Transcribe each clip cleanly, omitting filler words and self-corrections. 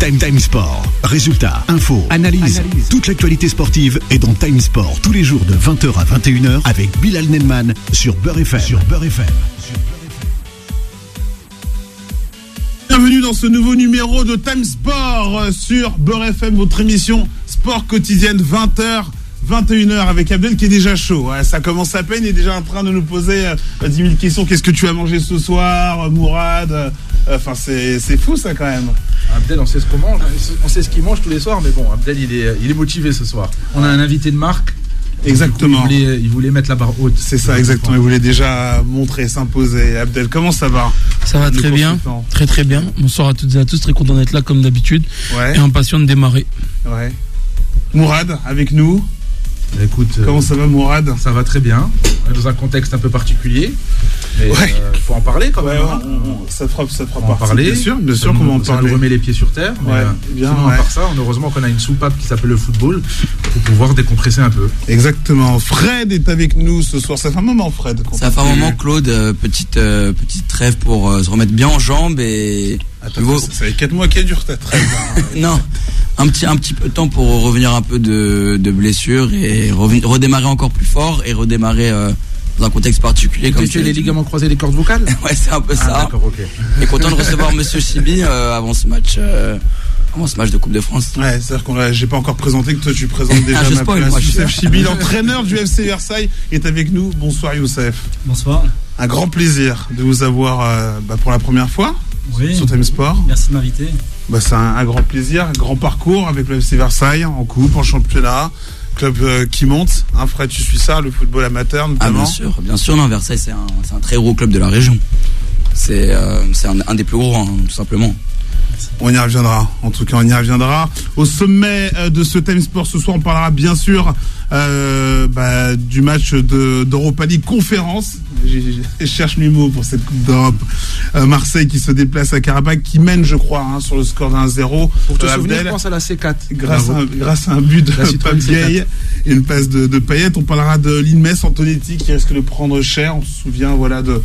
Time Sport. Résultats, infos, analyse. Toute l'actualité sportive est dans Time Sport tous les jours de 20h à 21h avec Bilal Nelman sur Beurre FM. Bienvenue dans ce nouveau numéro de Time Sport sur Beurre FM, votre émission sport quotidienne 20h. 21h avec Abdel qui est déjà chaud. Ouais, ça commence à peine, il est déjà en train de nous poser 10 000 questions. Qu'est-ce que tu as mangé ce soir, Mourad? Enfin, c'est fou ça quand même. Abdel, on sait ce qu'on mange, on sait ce qu'il mange tous les soirs, mais bon, Abdel, il est motivé ce soir. On a un invité de marque. Exactement. Coup, il voulait mettre la barre haute. C'est ça, exactement. Il voulait déjà montrer, s'imposer. Abdel, comment ça va? Ça va très bien, très bien. Bonsoir à toutes et à tous, très content d'être là comme d'habitude. Ouais. Et impatient de démarrer. Ouais. Mourad, avec nous. Écoute, comment ça va, Mourad? Ça va très bien, dans un contexte un peu particulier. Mais faut en parler quand même. Ça fera en parler. Bien sûr, comment en parler. Ça nous remet les pieds sur terre. Sinon, à part ça, heureusement qu'on a une soupape qui s'appelle le football pour pouvoir décompresser un peu. Exactement. Fred est avec nous ce soir. Ça fait un moment, Fred. Ça fait un moment, Claude. Petite trêve pour se remettre bien en jambes et. Attends, ça fait 4 mois qu'elle dure ta trêve. Non. Un petit peu de temps pour revenir un peu de blessures et redémarrer encore plus fort et redémarrer dans un contexte particulier. Comme tu as les ligaments croisés des cordes vocales. Ouais, c'est un peu ça. D'accord, ok. Et content de recevoir Monsieur Chibi avant ce match de Coupe de France. Ouais, c'est-à-dire que j'ai pas encore présenté, que toi tu présentes déjà ma place. Youssef Chibi, l'entraîneur du FC Versailles, est avec nous. Bonsoir Youssef. Bonsoir. Un grand plaisir de vous avoir pour la première fois sur Time Sport. Merci de m'inviter. C'est un grand plaisir, un grand parcours avec le FC Versailles en coupe, en championnat, club qui monte. Hein, Fred, tu suis ça, le football amateur notamment. Bien sûr. Non, Versailles, c'est un très gros club de la région. C'est un des plus gros, tout simplement. On y reviendra, en tout cas on y reviendra. Au sommet de ce Time Sport ce soir, on parlera bien sûr du match d'Europa League conférence. Je cherche mes mots pour cette Coupe d'Europe. Marseille qui se déplace à Karabakh, qui mène je crois sur le score d'1-0. Pour te souvenir, je pense à la C4. Grâce à un but de Pape Gay et une passe de Payet. On parlera de l'Inmes Antonetti qui risque de prendre cher. On se souvient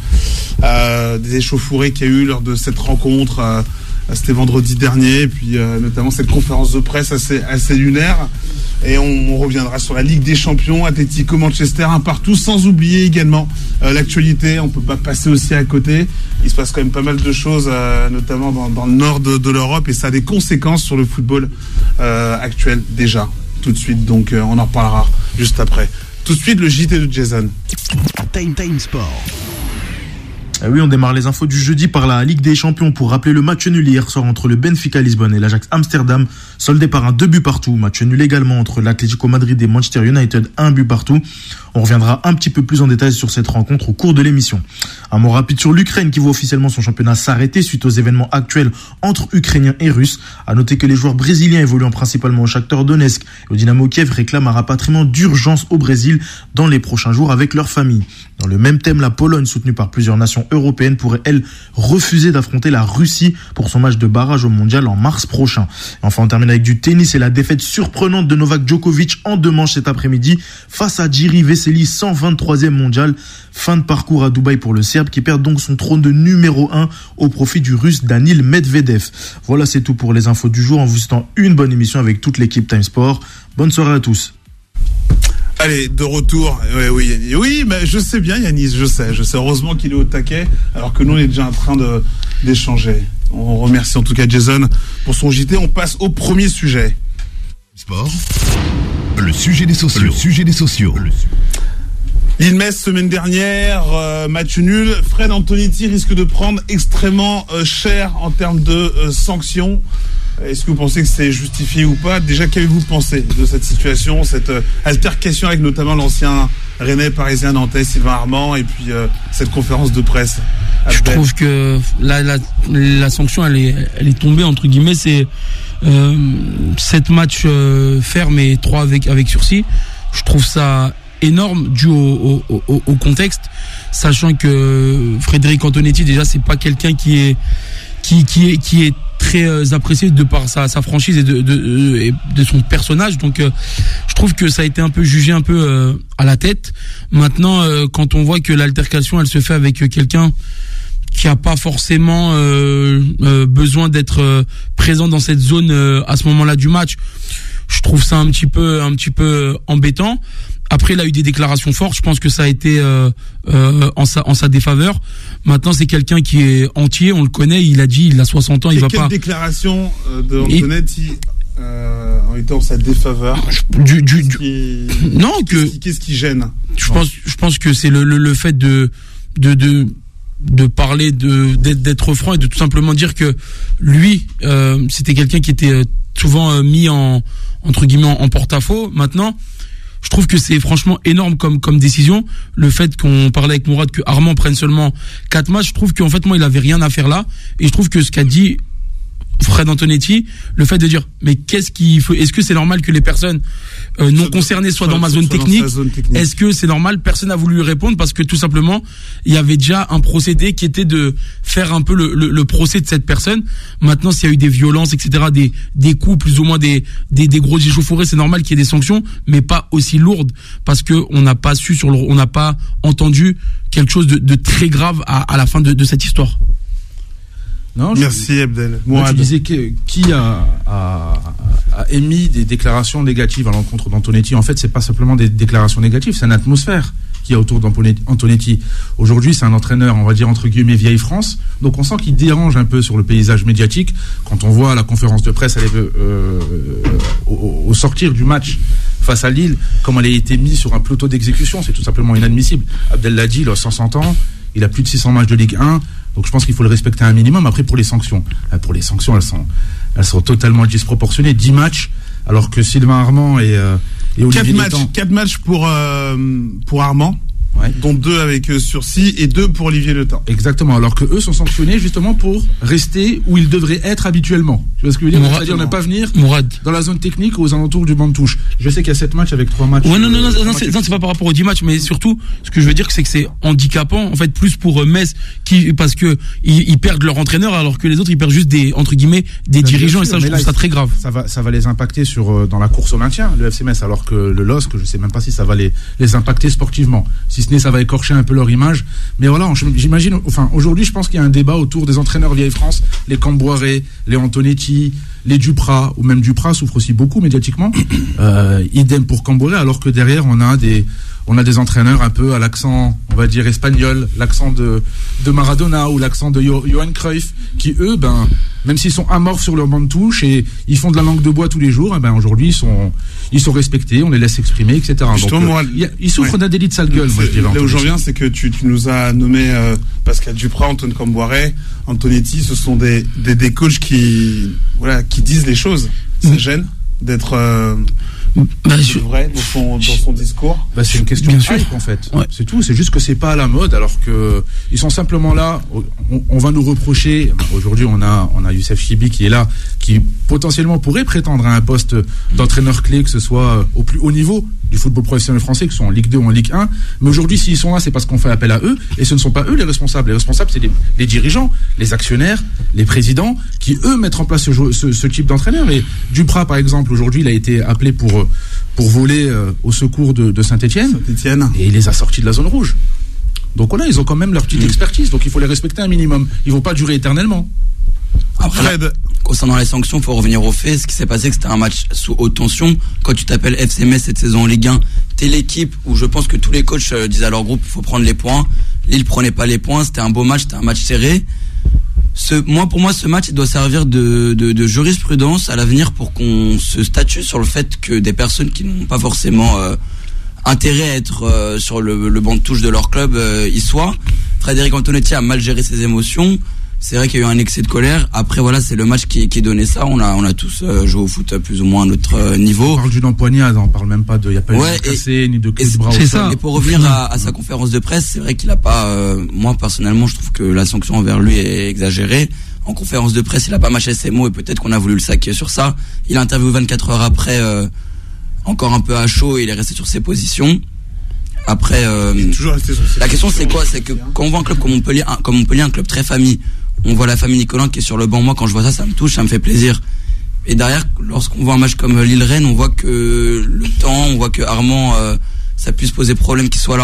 des échauffourées qu'il y a eu lors de cette rencontre. C'était vendredi dernier, et puis notamment cette conférence de presse assez lunaire. Et on reviendra sur la Ligue des Champions, Atlético Manchester, un partout, sans oublier également l'actualité. On peut pas passer aussi à côté. Il se passe quand même pas mal de choses, notamment dans le nord de l'Europe, et ça a des conséquences sur le football actuel déjà. Tout de suite, donc on en reparlera juste après. Tout de suite, le JT de Jason. Time Sport. Oui, on démarre les infos du jeudi par la Ligue des Champions pour rappeler le match nul hier soir entre le Benfica Lisbonne et l'Ajax Amsterdam, soldé par un 2 partout. Match nul également entre l'Atlético Madrid et Manchester United, 1 partout. On reviendra un petit peu plus en détail sur cette rencontre au cours de l'émission. Un mot rapide sur l'Ukraine qui voit officiellement son championnat s'arrêter suite aux événements actuels entre Ukrainiens et Russes. À noter que les joueurs brésiliens évoluant principalement au Shakhtar Donetsk et au Dynamo Kiev réclament un rapatriement d'urgence au Brésil dans les prochains jours avec leur famille. Dans le même thème, la Pologne, soutenue par plusieurs nations européennes, pourrait, elle, refuser d'affronter la Russie pour son match de barrage au mondial en mars prochain. Et enfin, on termine avec du tennis et la défaite surprenante de Novak Djokovic en 2 manches cet après-midi face à Jiri Veseli, 123e mondial. Fin de parcours à Dubaï pour le Serbe qui perd donc son trône de numéro 1 au profit du Russe Danil Medvedev. Voilà, c'est tout pour les infos du jour en vous souhaitant une bonne émission avec toute l'équipe Time Sport. Bonne soirée à tous. Allez, de retour. Oui, mais je sais bien, Yanis, je sais. Heureusement qu'il est au taquet, alors que nous, on est déjà en train d'échanger. On remercie en tout cas Jason pour son JT. On passe au premier sujet. Sport. Le sujet des sociaux. L'Inmes, semaine dernière, match nul. Fred Antonetti risque de prendre extrêmement cher en termes de sanctions. Est-ce que vous pensez que c'est justifié ou pas? Déjà, qu'avez-vous pensé de cette situation, cette altercation avec notamment l'ancien Rennais parisien nantais Sylvain Armand et puis cette conférence de presse? Je trouve que la sanction elle est tombée entre guillemets. C'est 7 matchs fermes et 3 avec sursis. Je trouve ça énorme dû au contexte, sachant que Frédéric Antonetti déjà c'est pas quelqu'un qui est très apprécié de par sa franchise et de son personnage. Donc je trouve que ça a été un peu jugé un peu à la tête. Maintenant quand on voit que l'altercation elle se fait avec quelqu'un qui a pas forcément besoin d'être présent dans cette zone à ce moment-là du match. Je trouve ça un petit peu embêtant. Après, il a eu des déclarations fortes. Je pense que ça a été en sa défaveur. Maintenant, c'est quelqu'un qui est entier. On le connaît. Il a dit, il a 60 ans. Il va pas. Quelle déclaration de Antonetti en étant en sa défaveur? Non, qu'est-ce qui gêne? Je pense que c'est le fait de parler d'être franc et de tout simplement dire que lui, c'était quelqu'un qui était souvent mis entre guillemets en porte-à-faux. Maintenant, je trouve que c'est franchement énorme comme décision. Le fait qu'on parlait avec Mourad que Armand prenne seulement 4 matchs, je trouve qu'en fait moi il avait rien à faire là. Et je trouve que ce qu'a dit Fred Antonetti, le fait de dire mais qu'est-ce qu'il faut, est-ce que c'est normal que les personnes non concernées soient dans ma zone technique? Est-ce que c'est normal? Personne n'a voulu lui répondre parce que tout simplement il y avait déjà un procédé qui était de faire un peu le procès de cette personne. Maintenant, s'il y a eu des violences, etc., des coups, plus ou moins des gros échauffourées, c'est normal qu'il y ait des sanctions, mais pas aussi lourdes parce que on n'a pas on n'a pas entendu quelque chose de très grave à la fin de cette histoire. Non, merci Abdel. Moi, tu disais qui a émis des déclarations négatives à l'encontre d'Antonetti. En fait, c'est pas simplement des déclarations négatives, c'est une atmosphère qui est autour d'Antonetti. Aujourd'hui, c'est un entraîneur, on va dire entre guillemets vieille France. Donc on sent qu'il dérange un peu sur le paysage médiatique. Quand on voit la conférence de presse au sortir du match face à Lille, comme elle a été mise sur un plateau d'exécution, c'est tout simplement inadmissible. Abdel l'a dit, il a 100 ans, il a plus de 600 matchs de Ligue 1. Donc je pense qu'il faut le respecter un minimum. Après, pour les sanctions, elles sont totalement disproportionnées. 10 matchs, alors que Sylvain Armand et Olivier Létang... 4 matchs pour Armand, ouais, dont 2 avec sursis et 2 pour Olivier Létang. Exactement, alors que eux sont sanctionnés justement pour rester où ils devraient être habituellement. Tu vois ce que je veux dire? C'est-à-dire ne pas venir dans la zone technique ou aux alentours du banc de touche. Je sais qu'il y a 7 matchs avec 3 matchs. Ouais, non, c'est pas par rapport aux 10 matchs, mais surtout, ce que je veux dire, c'est que c'est handicapant, en fait, plus pour Metz, parce que ils perdent leur entraîneur, alors que les autres, ils perdent juste entre guillemets, des dirigeants, sûr, et ça, je trouve ça très grave. Ça va les impacter dans la course au maintien, le FC Metz, alors que le LOSC, je sais même pas si ça va les impacter sportivement. Si ce n'est, ça va écorcher un peu leur image. Mais voilà, j'imagine, aujourd'hui, je pense qu'il y a un débat autour des entraîneurs vieille France, les Camboiré, les Antonetti, les Duprat, ou même Duprat souffre aussi beaucoup médiatiquement. Idem pour Camboiré, alors que derrière, on a des entraîneurs un peu à l'accent, on va dire espagnol, l'accent de Maradona ou l'accent de Johan Cruyff, qui eux, même s'ils sont amorphes sur leur banc de touche et ils font de la langue de bois tous les jours, aujourd'hui ils sont respectés, on les laisse s'exprimer, etc. Donc, ils souffrent d'un délit de sale gueule, moi je dirais. Là où j'en viens, c'est que tu nous as nommé Pascal Duprat, Antoine Camboiré, Antonetti, ce sont des coachs qui disent les choses. Ça gêne d'être vrai dans son discours. C'est une question de hype en fait. Ouais. C'est tout. C'est juste que c'est pas à la mode, alors que ils sont simplement là. On va nous reprocher. Aujourd'hui, on a Youssef Chibi qui est là, qui potentiellement pourrait prétendre à un poste d'entraîneur clé, que ce soit au plus haut niveau du football professionnel français, que ce soit en Ligue 2 ou en Ligue 1. Mais aujourd'hui, s'ils sont là, c'est parce qu'on fait appel à eux, et ce ne sont pas eux les responsables. Les responsables, c'est les dirigeants, les actionnaires, les présidents, qui eux mettent en place ce type d'entraîneur. Et Duprat, par exemple, aujourd'hui, il a été appelé pour voler au secours de Saint-Étienne, et il les a sortis de la zone rouge. Donc voilà, ils ont quand même leur petite expertise, donc il faut les respecter un minimum. Ils vont pas durer éternellement. Après, concernant les sanctions, il faut revenir au fait. Ce qui s'est passé, que c'était un match sous haute tension. Quand tu t'appelles FC Metz cette saison en Ligue 1, t'es l'équipe où je pense que tous les coachs disaient à leur groupe, il faut prendre les points. Lille prenait pas les points, c'était un beau match, c'était un match serré. Pour moi, ce match, il doit servir de jurisprudence à l'avenir pour qu'on se statue sur le fait que des personnes qui n'ont pas forcément intérêt à être sur le banc de touche de leur club y soient. Frédéric Antonetti a mal géré ses émotions. C'est vrai qu'il y a eu un excès de colère. Après, voilà, c'est le match qui donnait ça. On a tous joué au foot à plus ou moins à notre niveau. On parle d'une empoignade, on parle même pas il n'y a pas eu de cassé, ni de clé de bras. C'est ça. Et pour revenir à sa conférence de presse, c'est vrai qu'il a pas, moi, personnellement, je trouve que la sanction envers lui est exagérée. En conférence de presse, il a pas mâché ses mots et peut-être qu'on a voulu le saquer sur ça. Il a interviewé 24 heures après, encore un peu à chaud, et il est resté sur ses positions. Après, la question c'est quoi? C'est que quand on voit un club comme Montpellier, un club très famille, on voit la famille Nicolas qui est sur le banc. Moi, quand je vois ça, ça me touche, ça me fait plaisir. Et derrière, lorsqu'on voit un match comme Lille-Rennes, on voit que le temps, on voit que Armand, ça puisse poser problème qu'il soit là.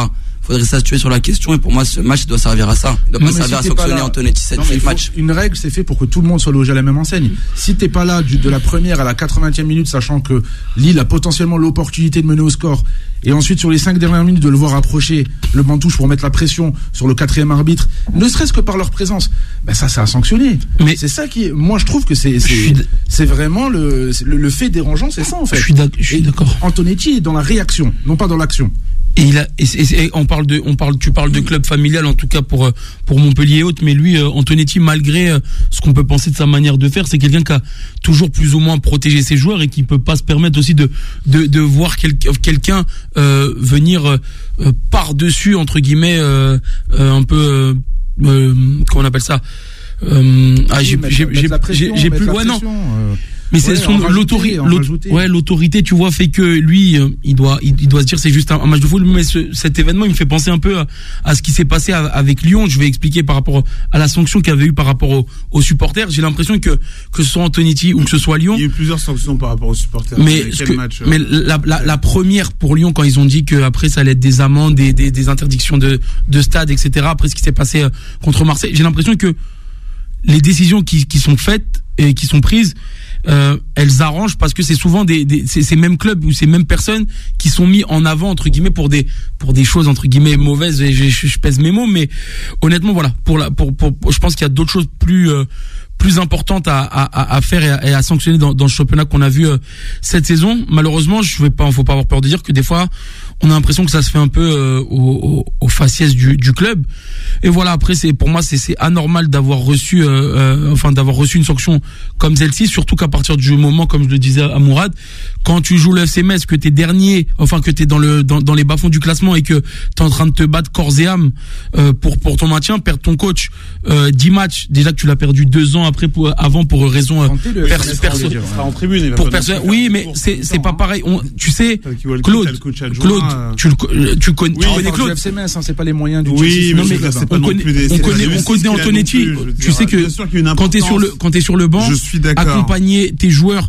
faudrait s'assurer sur la question. Et pour moi, ce match doit servir à ça. Il doit pas servir à sanctionner Antonetti cette match. Une règle, c'est fait pour que tout le monde soit logé à la même enseigne. Si t'es pas là de la première à la 80e minute, sachant que Lille a potentiellement l'opportunité de mener au score, et ensuite sur les 5 dernières minutes de le voir approcher le banc touche pour mettre la pression sur le 4e arbitre, ne serait-ce que par leur présence, ça c'est à sanctionner. Mais c'est ça qui, moi je trouve que c'est vraiment le fait dérangeant, c'est ça en fait. Je suis d'accord. Antonetti est dans la réaction, non pas dans l'action. Et tu parles de club familial, en tout cas pour Montpellier et autres, mais lui, Antonetti, malgré ce qu'on peut penser de sa manière de faire, c'est quelqu'un qui a toujours plus ou moins protégé ses joueurs et qui peut pas se permettre aussi de voir quelqu'un venir par-dessus, entre guillemets, un peu, comment on appelle ça, j'ai plus, ouais, non. Mais c'est l'autorité, tu vois, fait que lui, il doit se dire c'est juste un match de foot. Mais cet événement, il me fait penser un peu à ce qui s'est passé avec Lyon. Je vais expliquer par rapport à la sanction qu'il y avait eu par rapport aux supporters. J'ai l'impression que ce soit Antonetti ou que ce soit Lyon. Il y a eu plusieurs sanctions par rapport aux supporters. Mais la première pour Lyon, quand ils ont dit que après ça allait être des amendes, des interdictions de stade, etc. Après ce qui s'est passé contre Marseille, j'ai l'impression que les décisions qui sont faites et qui sont prises, elles arrangent parce que c'est souvent ces mêmes clubs ou ces mêmes personnes qui sont mis en avant entre guillemets pour des choses entre guillemets mauvaises, et je pèse mes mots, mais honnêtement voilà, je pense qu'il y a d'autres choses plus importantes à faire et à sanctionner dans le championnat qu'on a vu cette saison. Malheureusement, faut pas avoir peur de dire que des fois on a l'impression que ça se fait un peu au faciès du club. Et voilà, après pour moi c'est anormal d'avoir reçu une sanction comme celle-ci, surtout qu'à partir du moment, comme je le disais à Mourad, quand tu joues le FC Metz, que t'es dernier, que t'es dans les bas-fonds du classement et que t'es en train de te battre corps et âme pour ton maintien, perdre ton coach 10 matchs, déjà que tu l'as perdu 2 ans après avant pour raison en tribune, oui, mais c'est pas pareil. Tu sais, Claude, tu connais Claude. FC Metz, c'est pas les moyens du on connaît Antonetti. Tu sais que quand t'es sur le banc, accompagner tes joueurs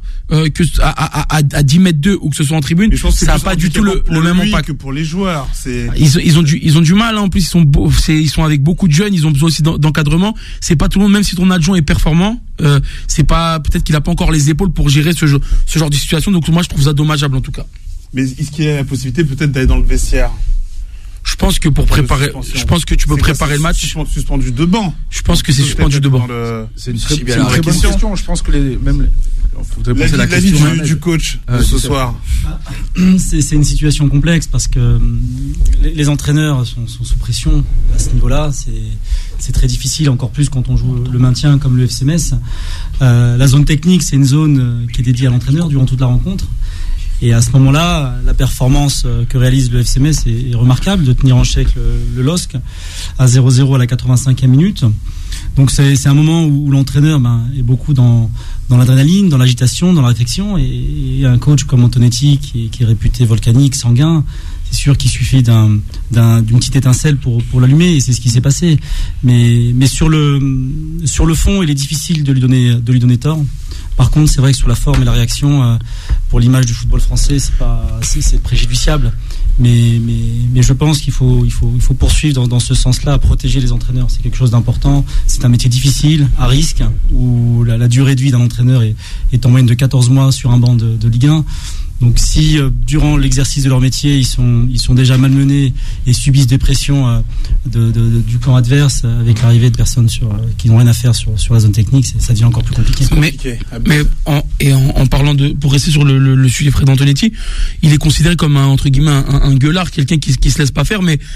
à 10 mètres d'eux ou que ce soit en tribune, ça n'a pas du tout le même impact que pour les joueurs. Ils ont du mal, en plus ils sont avec beaucoup de jeunes, ils ont besoin aussi d'encadrement. C'est pas tout le monde, même si ton adjoint est performant, c'est pas, peut-être qu'il a pas encore les épaules pour gérer ce genre de situation. Donc moi je trouve ça dommageable en tout cas. Mais est-ce qu'il y a la possibilité peut-être d'aller dans le vestiaire? Je pense que tu peux préparer le match. Suspendu de banc. Je pense que c'est suspendu de banc. C'est une très bonne question. Je pense que faudrait poser la question du coach ce soir. C'est une situation complexe parce que les entraîneurs sont sous pression à ce niveau-là. C'est très difficile, encore plus quand on joue le maintien comme le FC Metz. La zone technique, c'est une zone qui est dédiée à l'entraîneur durant toute la rencontre. Et à ce moment-là, la performance que réalise le FC Metz est remarquable, de tenir en chèque le LOSC à 0-0 à la 85e minute. Donc c'est un moment où l'entraîneur est beaucoup dans l'adrénaline, dans l'agitation, dans la réflexion, et un coach comme Antonetti qui est réputé volcanique, sanguin, c'est sûr qu'il suffit d'une petite étincelle pour l'allumer, et c'est ce qui s'est passé. Mais sur le fond, il est difficile de lui donner tort. Par contre, c'est vrai que sur la forme et la réaction, pour l'image du football français, c'est préjudiciable. Mais je pense qu'il faut poursuivre dans ce sens-là, à protéger les entraîneurs. C'est quelque chose d'important. C'est un métier difficile, à risque, où la durée de vie d'un entraîneur est en moyenne de 14 mois sur un banc de Ligue 1. Donc si durant l'exercice de leur métier ils sont déjà malmenés et subissent des pressions du camp adverse avec l'arrivée de personnes qui n'ont rien à faire sur la zone technique, ça devient encore plus compliqué. Mais en parlant pour rester sur le sujet Fred Antonetti, il est considéré comme entre guillemets un gueulard, quelqu'un qui se laisse pas faire, mais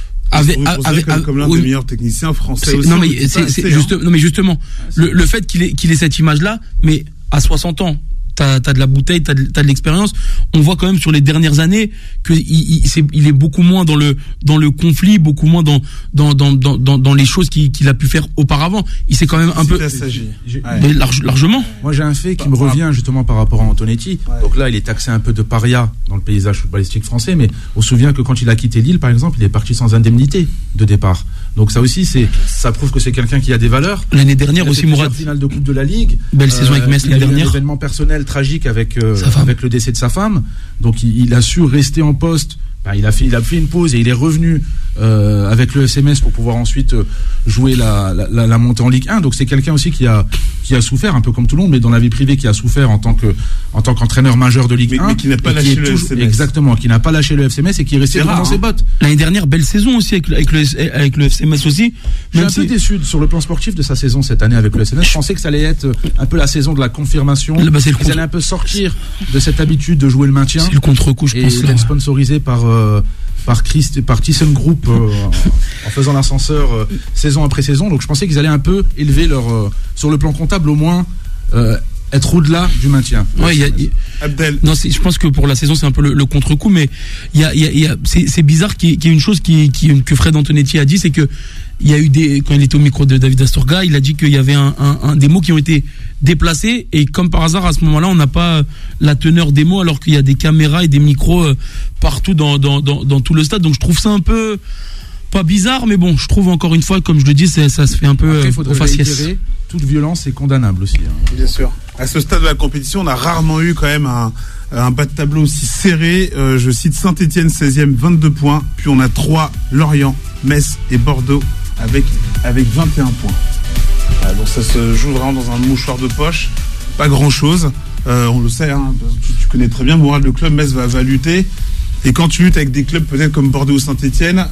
comme l'un des meilleurs techniciens français aussi. Non mais justement, le fait qu'il ait cette image là, mais à 60 ans, t'as de la bouteille, t'as de l'expérience. On voit quand même sur les dernières années que il est beaucoup moins dans le conflit, beaucoup moins dans les choses qu'il a pu faire auparavant. Il s'est quand même un peu largement. Moi j'ai un fait qui me revient justement par rapport à Antonetti. Ouais. Donc là il est taxé un peu de paria dans le paysage footballistique français, mais on se souvient que quand il a quitté Lille par exemple, il est parti sans indemnité de départ. Donc ça aussi ça prouve que c'est quelqu'un qui a des valeurs. L'année dernière aussi, Mourad, finale de Coupe de la Ligue. Belle saison avec Metz l'année dernière. Un événement personnel tragique avec le décès de sa femme. Donc il a su rester en poste il a fait une pause et il est revenu avec le FCMS pour pouvoir ensuite jouer la montée en Ligue 1. Donc c'est quelqu'un aussi qui a souffert un peu comme tout le monde, mais dans la vie privée qui a souffert en tant qu'entraîneur majeur de Ligue 1, mais qui n'a pas lâché le FCMS. Exactement, qui n'a pas lâché le FCMS et qui est resté dans ses bottes. L'année dernière, belle saison aussi avec le FCMS aussi. Je suis un peu déçu sur le plan sportif de sa saison cette année avec le FCMS. Je pensais que ça allait être un peu la saison de la confirmation. Ils allaient un peu sortir de cette habitude de jouer le maintien. C'est le contre-coup, je pense. Et d'être sponsorisé par ThyssenKrupp en faisant l'ascenseur saison après saison. Donc je pensais qu'ils allaient un peu élever sur le plan comptable au moins être au-delà du maintien. Abdel. Non, je pense que pour la saison c'est un peu le contre-coup, mais c'est bizarre qu'il y ait une chose que Fred Antonetti a dit, c'est que il y a eu quand il était au micro de David Astorga, il a dit qu'il y avait des mots qui ont été déplacés, et comme par hasard à ce moment-là on n'a pas la teneur des mots alors qu'il y a des caméras et des micros partout dans tout le stade. Donc je trouve ça un peu pas bizarre, mais bon, je trouve encore une fois, comme je le dis, ça se fait un peu au faciès. Toute violence est condamnable aussi. Bien sûr. À ce stade de la compétition, on a rarement eu quand même un bas de tableau aussi serré. Je cite Saint-Etienne 16e, 22 points. Puis on a 3, Lorient, Metz et Bordeaux avec 21 points. Voilà, donc ça se joue vraiment dans un mouchoir de poche. Pas grand-chose. On le sait, hein, tu connais très bien, Mourad, le club Metz va lutter. Et quand tu luttes avec des clubs peut-être comme Bordeaux ou Saint-Etienne...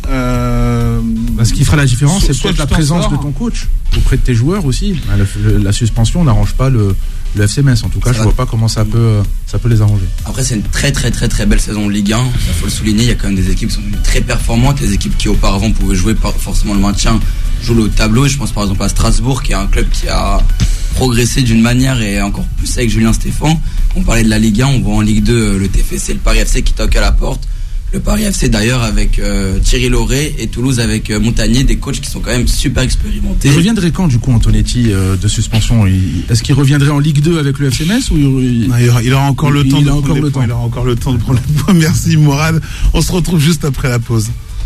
ce qui fera la différence, c'est peut-être la présence de ton coach auprès de tes joueurs aussi. La suspension n'arrange pas le FCMS. En tout cas, je vois pas comment ça peut les arranger. Après, c'est une très très très très belle saison de Ligue 1. Il faut le souligner, il y a quand même des équipes qui sont très performantes. Les équipes qui auparavant pouvaient jouer pas forcément le maintien jouent le haut de tableau. Et je pense par exemple à Strasbourg, qui est un club qui a progressé d'une manière, et encore plus avec Julien Stéphan. On parlait de la Ligue 1, on voit en Ligue 2 le TFC, le Paris FC qui toque à la porte. Le Paris FC d'ailleurs avec Thierry Lauré, et Toulouse avec Montagnier, des coachs qui sont quand même super expérimentés. Il reviendrait quand du coup Antonetti de suspension? Est-ce qu'il reviendrait en Ligue 2 avec le FCMS ou il aura encore le temps de prendre le point. Il aura encore le temps de prendre le point. Merci Mourad. On se retrouve juste après la pause.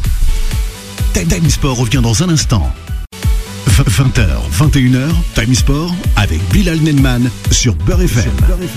Time Sport revient dans un instant. 20h, 21h, Time Sport avec Bilal Nenman sur Beurre FM.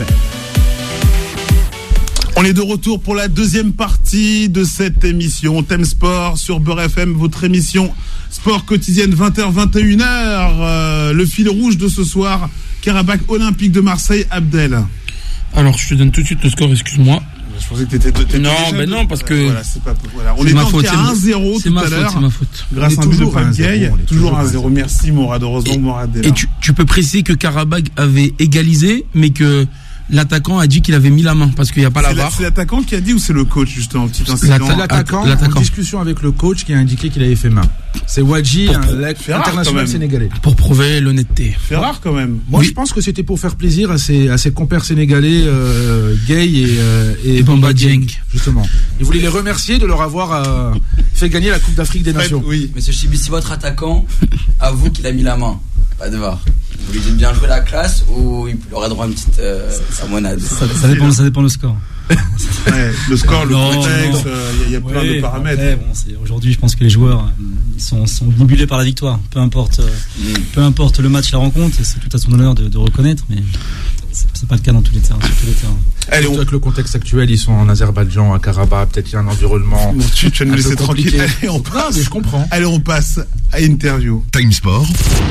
On est de retour pour la deuxième partie de cette émission Time Sport sur Beurre FM, votre émission sport quotidienne 20h, 21h. Le fil rouge de ce soir, Karabakh Olympique de Marseille, Abdel. Alors, je te donne tout de suite le score, excuse-moi. Je pensais que t'étais non, parce que voilà, c'est pas voilà. On est à 1-0 tout à l'heure. C'est ma faute. Grâce à un but de Pape-Gay, toujours 1-0. Merci Mourad, heureusement Mourad est là. Et tu peux préciser que Karabakh avait égalisé, mais que l'attaquant a dit qu'il avait mis la main parce qu'il n'y a pas la VAR. C'est l'attaquant qui a dit ou c'est le coach justement, petit incident? L'attaquant en discussion avec le coach qui a indiqué qu'il avait fait main. C'est Wadji, international sénégalais. Pour prouver l'honnêteté. C'est rare quand même. Moi je pense que c'était pour faire plaisir à ses compères sénégalais, Gay et Bamba Dieng. Justement. Il voulait les remercier de leur avoir fait gagner la Coupe d'Afrique des Nations. Oui. Monsieur Chibi, si votre attaquant avoue qu'il a mis la main, pas de VAR, vous lui dites bien jouer la classe ou il aura droit à une petite samonade? Ça dépend le score. Ouais, le score, le contexte, il y a plein de paramètres. Après, aujourd'hui, je pense que les joueurs sont obnubilés par la victoire. Peu importe le match, la rencontre, et c'est tout à son honneur de reconnaître, mais c'est pas le cas dans tous les terrains. Allez, avec le contexte actuel, ils sont en Azerbaïdjan, à Karabakh, peut-être qu'il y a un environnement. Bon, tu vas nous laisser tranquille. Allez, non, mais je comprends. Allez, on passe à interview. Time Sport.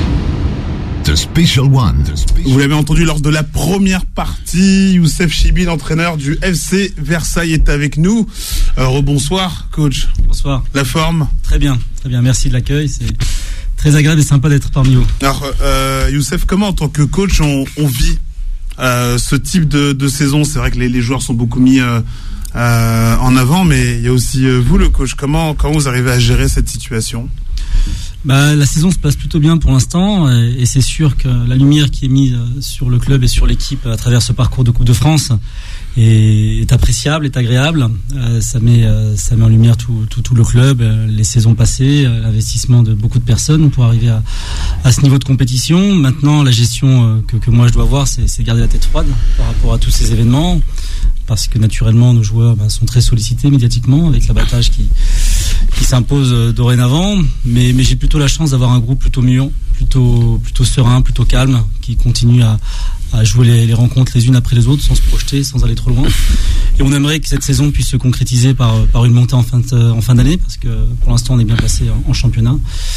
The Special One. Vous l'avez entendu lors de la première partie, Youssef Chibi, l'entraîneur du FC Versailles, est avec nous. Rebonsoir, coach. Bonsoir. La forme? Très bien. Merci de l'accueil. C'est très agréable et sympa d'être parmi vous. Alors, Youssef, comment en tant que coach on vit ce type de saison? C'est vrai que les joueurs sont beaucoup mis en avant, mais il y a aussi vous, le coach. Comment vous arrivez à gérer cette situation? La saison se passe plutôt bien pour l'instant, et c'est sûr que la lumière qui est mise sur le club et sur l'équipe à travers ce parcours de Coupe de France est appréciable, est agréable. Ça met en lumière tout le club, les saisons passées, l'investissement de beaucoup de personnes pour arriver à ce niveau de compétition. Maintenant, la gestion que moi je dois avoir, c'est garder la tête froide par rapport à tous ces événements, parce que naturellement nos joueurs sont très sollicités médiatiquement avec l'abattage qui s'impose dorénavant, mais j'ai plutôt la chance d'avoir un groupe plutôt mûr, plutôt serein, plutôt calme, qui continue à jouer les rencontres les unes après les autres sans se projeter, sans aller trop loin. Et on aimerait que cette saison puisse se concrétiser par une montée en fin d'année, parce que pour l'instant on est bien placé en championnat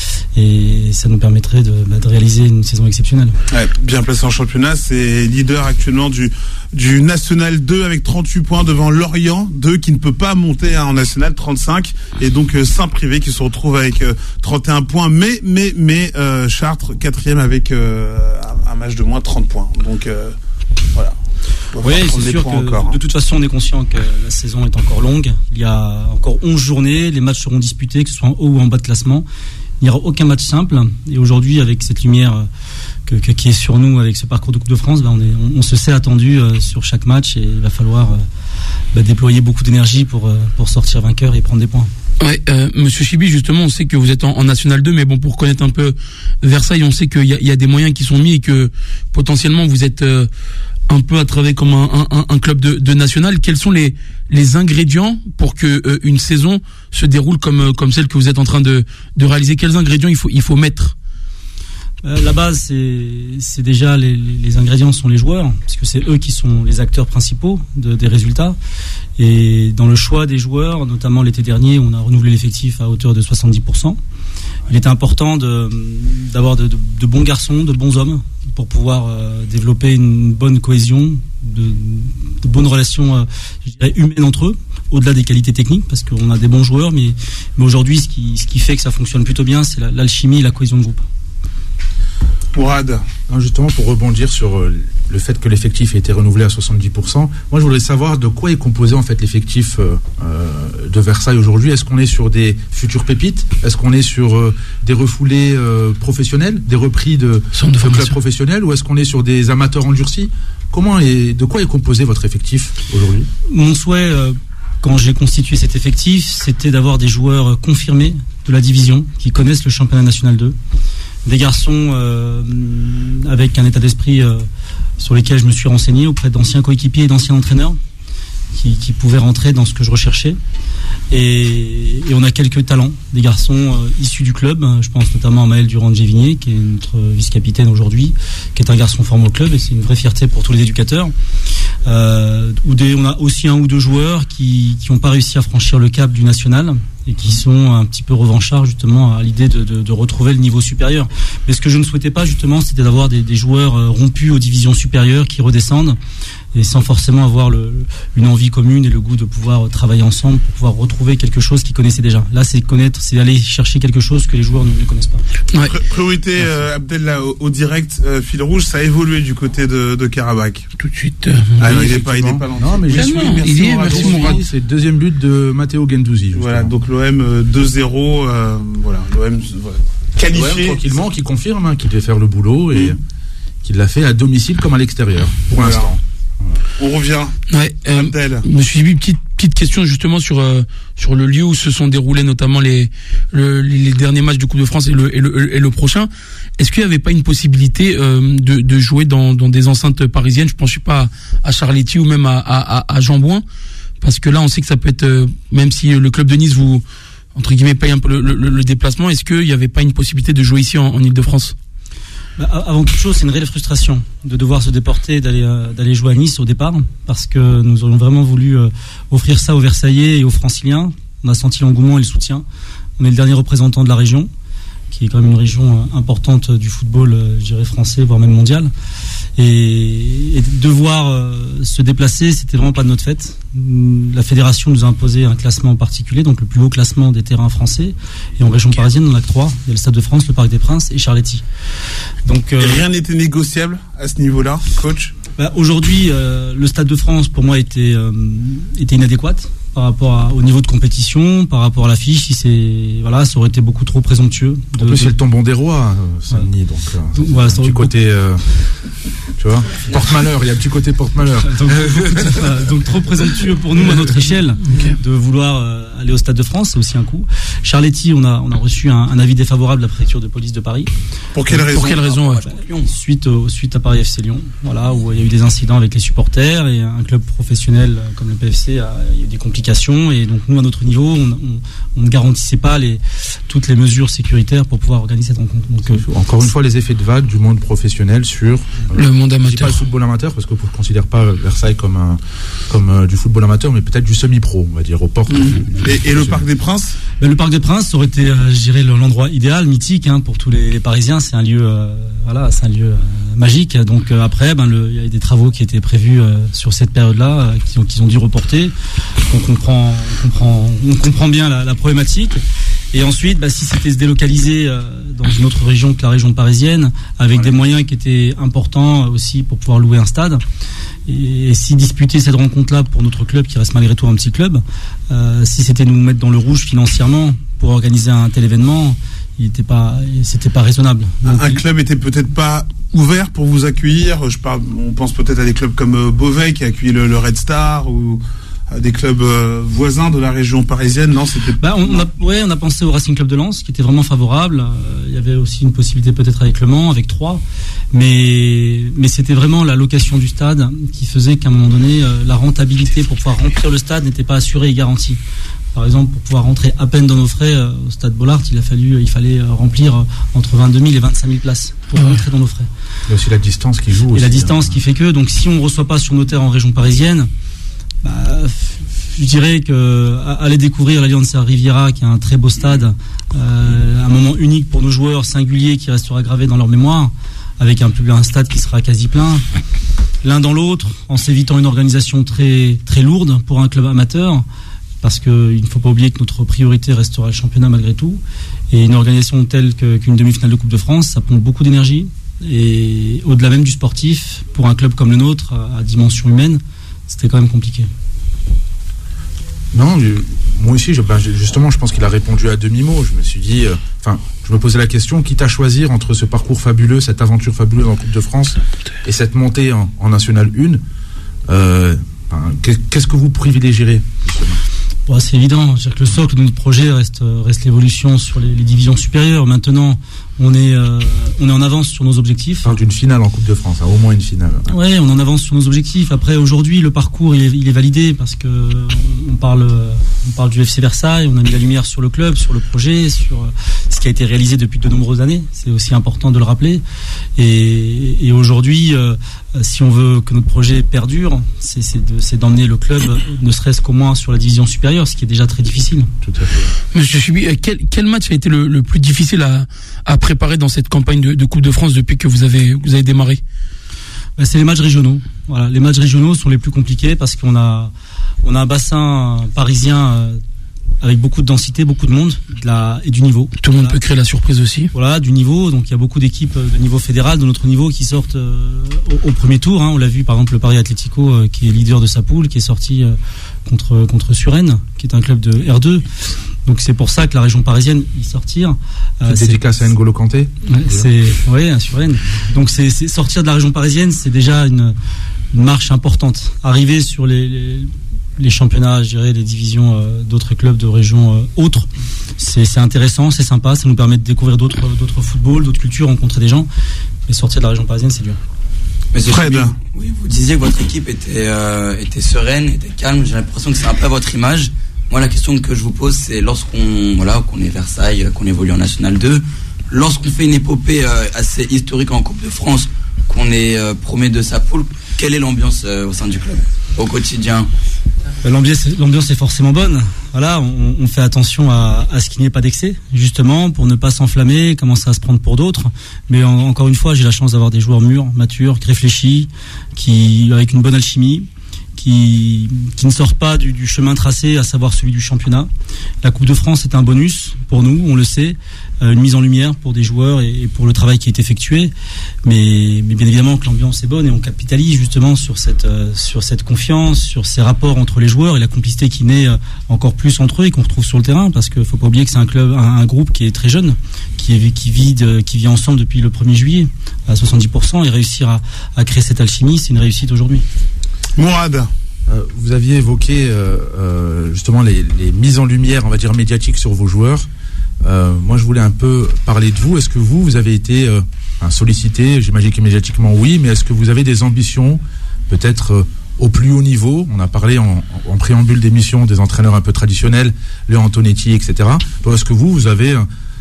et ça nous permettrait de réaliser une saison exceptionnelle. Ouais, bien placé en championnat, c'est leader actuellement du National 2 avec 38 points devant Lorient 2 qui ne peut pas monter en National 35 et donc Saint-Privé qui se retrouve avec 31 points mais Chartres 4e avec un match de moins 30 points. Donc voilà. Oui, c'est sûr que encore, de toute façon on est conscient que la saison est encore longue. Il y a encore 11 journées, les matchs seront disputés, que ce soit en haut ou en bas de classement. Il n'y aura aucun match simple. Et aujourd'hui, avec cette lumière qui est sur nous, avec ce parcours de Coupe de France, on se sait attendu sur chaque match et il va falloir déployer beaucoup d'énergie pour sortir vainqueur et prendre des points. Ouais, Monsieur Chibi, justement, on sait que vous êtes en National 2, mais bon, pour connaître un peu Versailles, on sait qu'il y a des moyens qui sont mis et que potentiellement vous êtes un peu à travers comme un club de National. Quels sont les ingrédients pour que une saison se déroule comme celle que vous êtes en train de réaliser? Quels ingrédients il faut mettre? La base, c'est déjà les ingrédients sont les joueurs, parce que c'est eux qui sont les acteurs principaux des résultats. Et dans le choix des joueurs, notamment l'été dernier, on a renouvelé l'effectif à hauteur de 70%. Il était important d'avoir de bons garçons, de bons hommes, pour pouvoir développer une bonne cohésion, de bonnes relations je dirais, humaines entre eux, au-delà des qualités techniques, parce qu'on a des bons joueurs, mais aujourd'hui, ce qui fait que ça fonctionne plutôt bien, c'est l'alchimie et la cohésion de groupe. Mourad. Justement, pour rebondir sur le fait que l'effectif a été renouvelé à 70%, moi je voudrais savoir de quoi est composé en fait l'effectif de Versailles aujourd'hui. Est-ce qu'on est sur des futures pépites? Est-ce qu'on est sur des refoulés professionnels, des repris de clubs professionnels, ou est-ce qu'on est sur des amateurs endurcis? De quoi est composé votre effectif aujourd'hui? Mon souhait, quand j'ai constitué cet effectif, c'était d'avoir des joueurs confirmés de la division, qui connaissent le championnat national 2. Des garçons avec un état d'esprit sur lesquels je me suis renseigné auprès d'anciens coéquipiers et d'anciens entraîneurs qui pouvaient rentrer dans ce que je recherchais. Et on a quelques talents, des garçons issus du club. Je pense notamment à Maël Durand-Gévigné, qui est notre vice-capitaine aujourd'hui, qui est un garçon formé au club, et c'est une vraie fierté pour tous les éducateurs. On a aussi un ou deux joueurs qui n'ont pas réussi à franchir le cap du national et qui sont un petit peu revanchards justement à l'idée de retrouver le niveau supérieur. Mais ce que je ne souhaitais pas justement, c'était d'avoir des joueurs rompus aux divisions supérieures qui redescendent et sans forcément avoir une envie commune et le goût de pouvoir travailler ensemble pour pouvoir retrouver quelque chose qu'ils connaissaient déjà. Là, c'est aller chercher quelque chose que les joueurs ne connaissent pas. Ouais. Priorité, Abdel, au direct, fil rouge, ça a évolué du côté de Karabakh. Tout de suite. Il n'est pas lent. Non, mais merci Mourad. C'est le deuxième but de Matteo Guendouzi. Voilà, donc l'OM 2-0, l'OM qualifié. L'OM tranquillement, qui confirme qu'il devait faire le boulot et qu'il l'a fait à domicile comme à l'extérieur, pour l'instant. On revient. Ouais, Monsieur Chibi, petite question justement sur le lieu où se sont déroulés notamment les derniers matchs de Coupe de France et le prochain. Est-ce qu'il n'y avait pas une possibilité de jouer dans des enceintes parisiennes? Je pense pas à Charletti ou même à Jean-Bouin, parce que là on sait que ça peut être même si le club de Nice vous entre guillemets paye un peu le déplacement, est-ce qu'il n'y avait pas une possibilité de jouer ici en Ile-de-France? Avant toute chose, c'est une réelle frustration de devoir se déporter, d'aller jouer à Nice au départ, parce que nous aurions vraiment voulu offrir ça aux Versaillais et aux Franciliens. On a senti l'engouement et le soutien. On est le dernier représentant de la région, qui est quand même une région importante du football, je dirais français, voire même mondial. Et devoir se déplacer, c'était vraiment pas de notre fait. La fédération nous a imposé un classement particulier, donc le plus haut classement des terrains français. Et en région parisienne, on en a que 3. Il y a le Stade de France, le Parc des Princes et Charletti. Donc rien n'était négociable à ce niveau-là, coach? Aujourd'hui, le Stade de France, pour moi, était inadéquate par rapport au niveau de compétition, par rapport à l'affiche. Ça aurait été beaucoup trop présomptueux. En plus, c'est le tombeau des rois, Saint-Denis, donc voilà, c'est un petit côté, tu vois, porte-malheur. Il y a un petit côté porte-malheur. Donc trop présomptueux pour nous à notre échelle de vouloir aller au Stade de France, c'est aussi un coup. Charletti, on a reçu un avis défavorable de la préfecture de police de Paris. Pour quelle raison? Suite à Paris FC Lyon, voilà, où il y a eu des incidents avec les supporters et un club professionnel comme le PFC, il y a eu des complications imbrication. Et donc nous, à notre niveau, on ne garantissait pas toutes les mesures sécuritaires pour pouvoir organiser cette rencontre. Donc, encore une fois, les effets de vague du monde professionnel sur le monde amateur. Je dis pas le football amateur parce que je ne considère pas Versailles comme du football amateur, mais peut-être du semi-pro, on va dire, aux portes. Et le Parc des Princes? Le Parc des Princes aurait été, je dirais, l'endroit idéal, mythique, pour tous les Parisiens. C'est un lieu, c'est un lieu magique. Donc après, il y a des travaux qui étaient prévus sur cette période-là, qu'ils ont dû reporter. Donc on comprend bien la problématique. Et ensuite, si c'était se délocaliser dans une autre région que la région parisienne, avec des moyens qui étaient importants aussi pour pouvoir louer un stade, et si disputer cette rencontre-là pour notre club, qui reste malgré tout un petit club, si c'était nous mettre dans le rouge financièrement pour organiser un tel événement, c'était pas raisonnable. Donc, un club était peut-être pas ouvert pour vous accueillir. On pense peut-être à des clubs comme Beauvais qui a accueilli le Red Star, ou des clubs voisins de la région parisienne. Non, c'était on a pensé au Racing Club de Lens qui était vraiment favorable. Il y avait aussi une possibilité peut-être avec Le Mans, avec Troyes, mais c'était vraiment la location du stade qui faisait qu'à un moment donné la rentabilité pour pouvoir remplir le stade n'était pas assurée et garantie. Par exemple, pour pouvoir rentrer à peine dans nos frais au stade Bollaert, il fallait remplir entre 22 000 et 25 000 places pour rentrer dans nos frais. Il y a aussi la distance qui joue. Et la distance qui fait que, donc si on ne reçoit pas sur nos terres en région parisienne, je dirais que aller découvrir l'Allianz Riviera, qui est un très beau stade, un moment unique pour nos joueurs, singulier, qui restera gravé dans leur mémoire, avec un stade qui sera quasi plein, l'un dans l'autre, en s'évitant une organisation très, très lourde pour un club amateur, parce qu'il ne faut pas oublier que notre priorité restera le championnat malgré tout, et une organisation telle qu'une demi-finale de Coupe de France, ça pompe beaucoup d'énergie, et au-delà même du sportif, pour un club comme le nôtre, à dimension humaine, c'était quand même compliqué. Non, moi aussi, justement, je pense qu'il a répondu à demi-mot. Je me suis dit, je me posais la question, quitte à choisir entre ce parcours fabuleux, cette aventure fabuleuse en Coupe de France et cette montée en National 1, qu'est-ce que vous privilégierez, justement? C'est évident, c'est-à-dire que le socle de notre projet reste l'évolution sur les divisions supérieures. Maintenant, on est en avance sur nos objectifs. On parle d'une finale en Coupe de France, au moins une finale. Oui, on en avance sur nos objectifs. Après, aujourd'hui, le parcours, il est validé parce que on parle du FC Versailles, on a mis la lumière sur le club, sur le projet, sur ce qui a été réalisé depuis de nombreuses années. C'est aussi important de le rappeler. Et aujourd'hui, si on veut que notre projet perdure, c'est d'emmener le club, ne serait-ce qu'au moins sur la division supérieure, ce qui est déjà très difficile. Tout à fait. Monsieur Chibi, quel match a été le plus difficile à préparer dans cette campagne de Coupe de France depuis que vous avez démarré? C'est les matchs régionaux. Voilà, les matchs régionaux sont les plus compliqués parce qu'on a un bassin parisien avec beaucoup de densité, beaucoup de monde et du niveau. Tout le monde peut créer la surprise aussi. Voilà, du niveau. Donc il y a beaucoup d'équipes de niveau fédéral, de notre niveau, qui sortent au premier tour. On l'a vu par exemple le Paris Atlético, qui est leader de sa poule, qui est sorti contre Suresnes, qui est un club de R2. Donc c'est pour ça que la région parisienne y sortir. Dédicace à N'Golo Kanté. À Suresnes. Donc c'est sortir de la région parisienne, c'est déjà une marche importante. Arriver sur les championnats, je dirais, les divisions d'autres clubs de régions autres, c'est intéressant, c'est sympa, ça nous permet de découvrir d'autres footballs, d'autres cultures, rencontrer des gens. Mais sortir de la région parisienne, c'est dur. Monsieur Fred, oui, vous disiez que votre équipe était sereine, était calme. J'ai l'impression que c'est un peu votre image. Moi, la question que je vous pose, c'est qu'on est Versailles, qu'on évolue en National 2, lorsqu'on fait une épopée assez historique en Coupe de France, qu'on est premier de sa poule, quelle est l'ambiance au sein du club, au quotidien? L'ambiance est forcément bonne. Voilà, on fait attention à ce qu'il n'y ait pas d'excès, justement, pour ne pas s'enflammer, commencer à se prendre pour d'autres. Mais encore une fois, j'ai la chance d'avoir des joueurs mûrs, matures, réfléchis, avec une bonne alchimie, qui ne sortent pas du chemin tracé, à savoir celui du championnat. La Coupe de France est un bonus pour nous, on le sait, une mise en lumière pour des joueurs et pour le travail qui est effectué. Mais bien évidemment que l'ambiance est bonne et on capitalise justement sur cette confiance, sur ces rapports entre les joueurs et la complicité qui naît encore plus entre eux et qu'on retrouve sur le terrain, parce qu'il faut pas oublier que c'est un groupe qui est très jeune, qui vit ensemble depuis le 1er juillet à 70%, et réussir à créer cette alchimie, c'est une réussite aujourd'hui. Mourad, vous aviez évoqué justement les mises en lumière, on va dire, médiatiques sur vos joueurs. Moi, je voulais un peu parler de vous. Est-ce que vous avez été sollicité, j'imagine que médiatiquement oui, mais est-ce que vous avez des ambitions, peut-être au plus haut niveau. On a parlé en préambule d'émission des entraîneurs un peu traditionnels, Léo Antonetti, etc. Est-ce que vous avez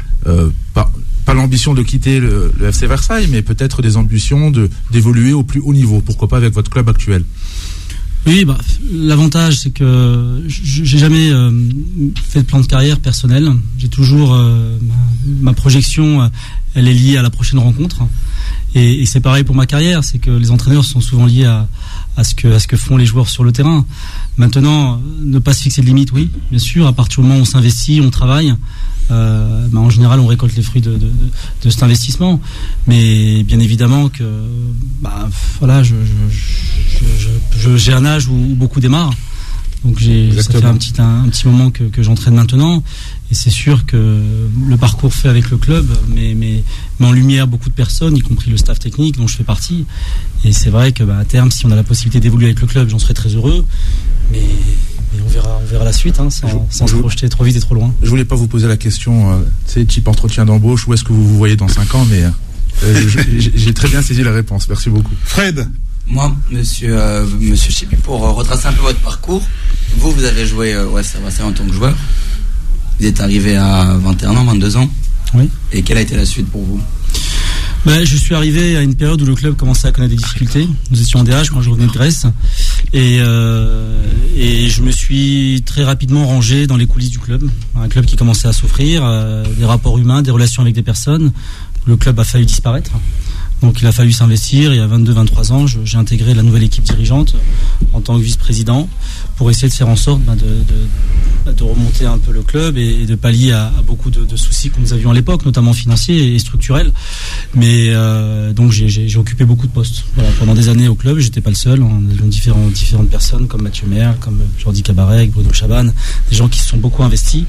pas l'ambition de quitter le FC Versailles, mais peut-être des ambitions d'évoluer au plus haut niveau? Pourquoi pas avec votre club actuel? Oui, l'avantage, c'est que j'ai jamais fait de plan de carrière personnel. J'ai toujours ma projection, elle est liée à la prochaine rencontre. Et c'est pareil pour ma carrière, c'est que les entraîneurs sont souvent liés à ce que font les joueurs sur le terrain. Maintenant, ne pas se fixer de limite, oui, bien sûr. À partir du moment où on s'investit, on travaille. En général, on récolte les fruits de cet investissement. Mais bien évidemment que, voilà, j'ai un âge où beaucoup démarrent. Donc ça fait un petit moment que j'entraîne maintenant. Et c'est sûr que le parcours fait avec le club met en lumière beaucoup de personnes, y compris le staff technique dont je fais partie. Et c'est vrai que à terme, si on a la possibilité d'évoluer avec le club, j'en serais très heureux. Mais on verra la suite, sans se projeter trop vite et trop loin. Je voulais pas vous poser la question, type entretien d'embauche, où est-ce que vous vous voyez dans 5 ans, mais j'ai très bien saisi la réponse. Merci beaucoup. Fred. Moi, monsieur Chibi, pour retracer un peu votre parcours, vous avez joué en tant que joueur. Vous êtes arrivé à 21 ans, 22 ans. Oui. Et quelle a été la suite pour vous? Je suis arrivé à une période où le club commençait à connaître des difficultés. Nous étions en DH quand je revenais de Grèce. Et je me suis très rapidement rangé dans les coulisses du club. Un club qui commençait à souffrir, des rapports humains, des relations avec des personnes. Le club a failli disparaître. Donc il a fallu s'investir. Il y a 22-23 ans, j'ai intégré la nouvelle équipe dirigeante en tant que vice-président pour essayer de faire en sorte de remonter un peu le club et de pallier à beaucoup de soucis que nous avions à l'époque, notamment financiers et structurels. Mais donc j'ai occupé beaucoup de postes. Voilà, pendant des années au club, j'étais pas le seul. On a différentes personnes comme Mathieu Merle, comme Jordi Cabarec, Bruno Chaban, des gens qui se sont beaucoup investis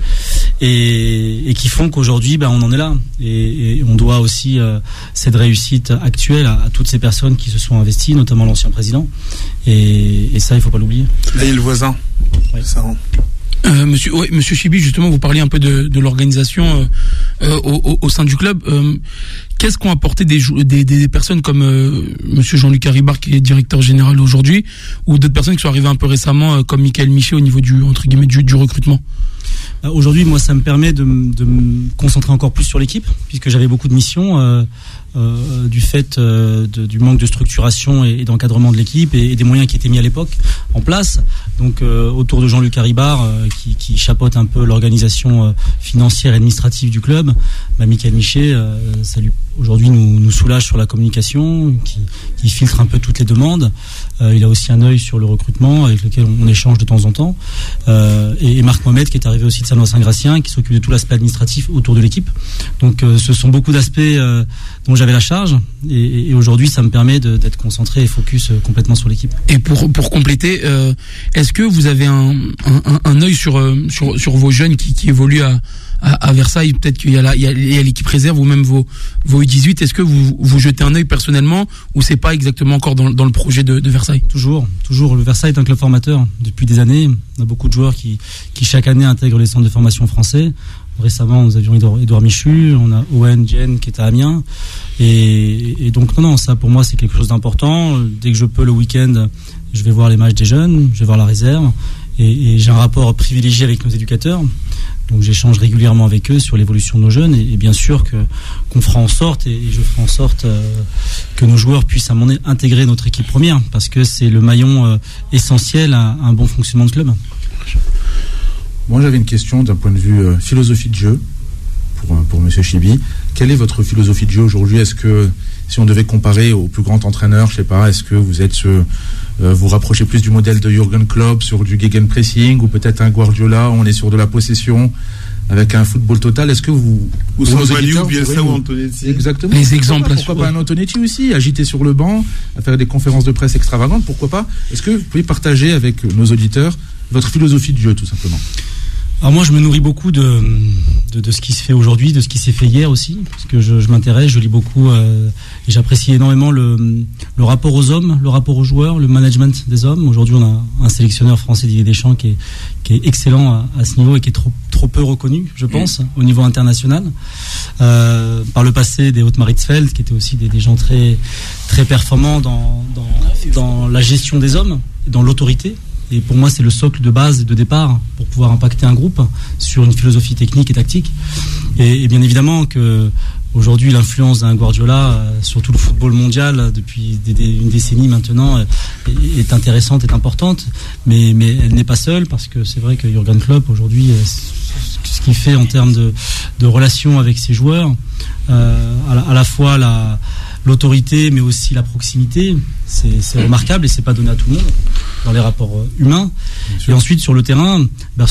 et qui font qu'aujourd'hui on en est là. Et on doit aussi cette réussite actuelle à toutes ces personnes qui se sont investies, notamment l'ancien président. Et ça, il faut pas l'oublier. Là, il y a le voisin. Oui. Ça. Monsieur Chibi, justement, vous parliez un peu de l'organisation au sein du club. Qu'est-ce qu'ont apporté des personnes comme Monsieur Jean-Luc Haribard, qui est directeur général aujourd'hui, ou d'autres personnes qui sont arrivées un peu récemment, comme Michael Michet, au niveau du recrutement? Aujourd'hui, moi, ça me permet de me concentrer encore plus sur l'équipe, puisque j'avais beaucoup de missions du fait du manque de structuration et d'encadrement de l'équipe et des moyens qui étaient mis à l'époque en place. Donc, autour de Jean-Luc Haribard, qui chapeaute un peu l'organisation financière et administrative du club, Michael Michet, aujourd'hui nous soulage sur la communication, qui filtre un peu toutes les demandes. Il a aussi un œil sur le recrutement avec lequel on échange de temps en temps. Et Marc Mohamed, qui est arrivé aussi de Salon-Saint-Gratien, qui s'occupe de tout l'aspect administratif autour de l'équipe. Donc ce sont beaucoup d'aspects dont j'avais la charge. Et aujourd'hui, ça me permet d'être concentré et focus complètement sur l'équipe. Et pour compléter, est-ce que vous avez un œil sur vos jeunes qui évoluent à Versailles? Peut-être qu'il y a l'équipe réserve ou même vos U18. Est-ce que vous jetez un œil personnellement, ou c'est pas exactement encore dans le projet de Versailles? Toujours. Le Versailles est un club formateur depuis des années. On a beaucoup de joueurs qui chaque année intègrent les centres de formation français. Récemment, nous avions Edouard Michu, on a Owen Jen qui est à Amiens. Et donc, non, ça pour moi c'est quelque chose d'important. Dès que je peux le week-end, je vais voir les matchs des jeunes, je vais voir la réserve. Et j'ai un rapport privilégié avec nos éducateurs. Donc j'échange régulièrement avec eux sur l'évolution de nos jeunes. Et bien sûr qu'on fera en sorte, et je ferai en sorte que nos joueurs puissent à un moment donné intégrer notre équipe première. Parce que c'est le maillon essentiel à un bon fonctionnement de club. Moi, j'avais une question d'un point de vue philosophie de jeu pour Monsieur Chibi. Quelle est votre philosophie de jeu aujourd'hui? Est-ce que, si on devait comparer aux plus grands entraîneurs, je sais pas, est-ce que vous êtes vous rapprochez plus du modèle de Jürgen Klopp sur du gegenpressing, ou peut-être un Guardiola, on est sur de la possession avec un football total? Est-ce que vous ou Sampaoli ou Bielsa ou Antonetti? Exactement. Les exemples. Pourquoi pas un Antonetti aussi, agité sur le banc, à faire des conférences de presse extravagantes? Pourquoi pas? Est-ce que vous pouvez partager avec nos auditeurs votre philosophie de jeu, tout simplement? Alors moi, je me nourris beaucoup de ce qui se fait aujourd'hui, de ce qui s'est fait hier aussi, parce que je m'intéresse, je lis beaucoup et j'apprécie énormément le rapport aux hommes, le rapport aux joueurs, le management des hommes. Aujourd'hui, on a un sélectionneur français, Didier Deschamps, qui est excellent à ce niveau et qui est trop peu reconnu, je pense, au niveau international. Par le passé, des Otmar Hitzfeld, qui étaient aussi des gens très très performants dans la gestion des hommes. dans l'autorité. Et pour moi, c'est le socle de base et de départ pour pouvoir impacter un groupe sur une philosophie technique et tactique. Et bien évidemment que aujourd'hui, l'influence d'un Guardiola sur tout le football mondial depuis une décennie maintenant est intéressante, est importante, mais elle n'est pas seule, parce que c'est vrai que Jürgen Klopp aujourd'hui, ce qu'il fait en termes de relations avec ses joueurs, à la fois l'autorité mais aussi la proximité, c'est remarquable et c'est pas donné à tout le monde dans les rapports humains. Et ensuite sur le terrain,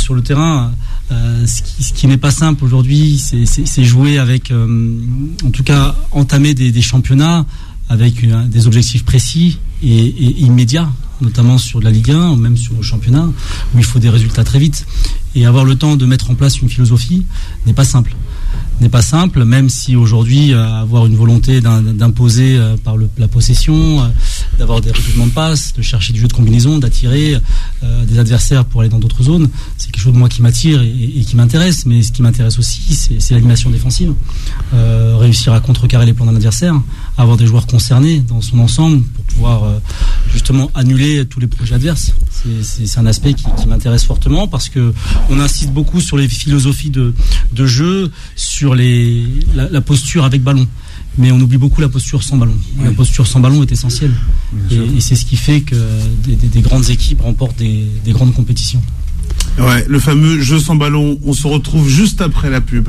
ce qui n'est pas simple aujourd'hui, c'est jouer avec, en tout cas entamer des championnats avec des objectifs précis et immédiats, notamment sur la Ligue 1 ou même sur le championnat où il faut des résultats très vite. Et avoir le temps de mettre en place une philosophie n'est pas simple. Même si aujourd'hui avoir une volonté d'imposer par la possession, d'avoir des regroupements de passes, de chercher du jeu de combinaison, d'attirer des adversaires pour aller dans d'autres zones, c'est quelque chose de moi qui m'attire et qui m'intéresse. Mais ce qui m'intéresse aussi, c'est l'animation défensive, réussir à contrecarrer les plans d'un adversaire, avoir des joueurs concernés dans son ensemble pour pouvoir justement annuler tous les projets adverses. C'est un aspect qui m'intéresse fortement, parce que on insiste beaucoup sur les philosophies de jeu, sur la posture avec ballon, mais on oublie beaucoup la posture sans ballon. Oui. La posture sans ballon est essentielle, et c'est ce qui fait que des grandes équipes remportent des grandes compétitions. Ouais, le fameux jeu sans ballon. On se retrouve juste après la pub.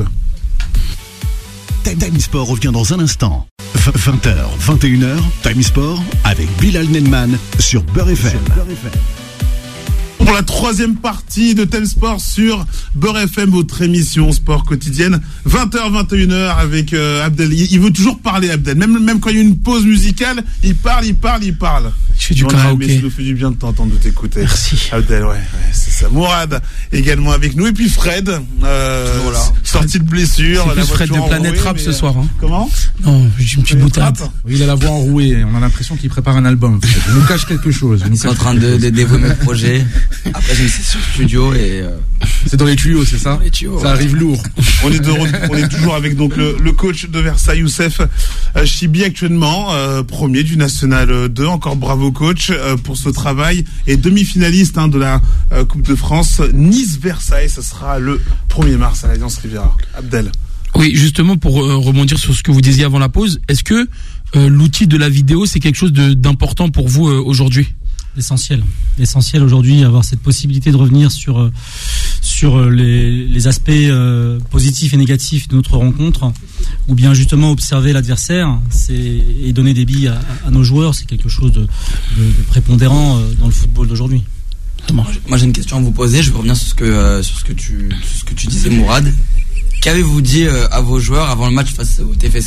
Time Sport revient dans un instant. 20h, 21h, Time Sport avec Bilal Nenman sur Beurre FM. Pour la troisième partie de Time Sport sur Beurre FM, votre émission sport quotidienne, 20h, 21h avec Abdel. Il veut toujours parler, Abdel. Même quand il y a une pause musicale, il parle. Je fais du karaoké. Mais ça nous fait du bien de t'entendre, de t'écouter. Merci. Abdel, ouais, c'est ça. Mourad également avec nous. Et puis Fred, sorti de blessure. C'est plus Fred de Planète Rap ce soir. Hein. Comment ? Non, j'ai une petite boutade. Oui, il a la voix enrouée. On a l'impression qu'il prépare un album. Il nous cache quelque chose. Il est en train de développer mon projet. Après, j'ai une session studio et... C'est dans les tuyaux, c'est ça ? Dans les tuyaux. Ça arrive lourd. On est toujours avec donc le coach de Versailles, Youssef Chibi, actuellement premier du National 2. Encore bravo coach pour ce travail, et demi-finaliste de la Coupe de France. Nice-Versailles, ça sera le 1er mars à l'Alliance Riviera. Abdel. Oui, justement, pour rebondir sur ce que vous disiez avant la pause, est-ce que l'outil de la vidéo, c'est quelque chose d'important pour vous aujourd'hui ? L'essentiel aujourd'hui, avoir cette possibilité de revenir sur les aspects positifs et négatifs de notre rencontre, ou bien justement observer l'adversaire et donner des billes à nos joueurs, c'est quelque chose de prépondérant dans le football d'aujourd'hui. Moi j'ai une question à vous poser, je vais revenir sur ce que tu disais, Mourad. Qu'avez-vous dit à vos joueurs avant le match face au TFC ?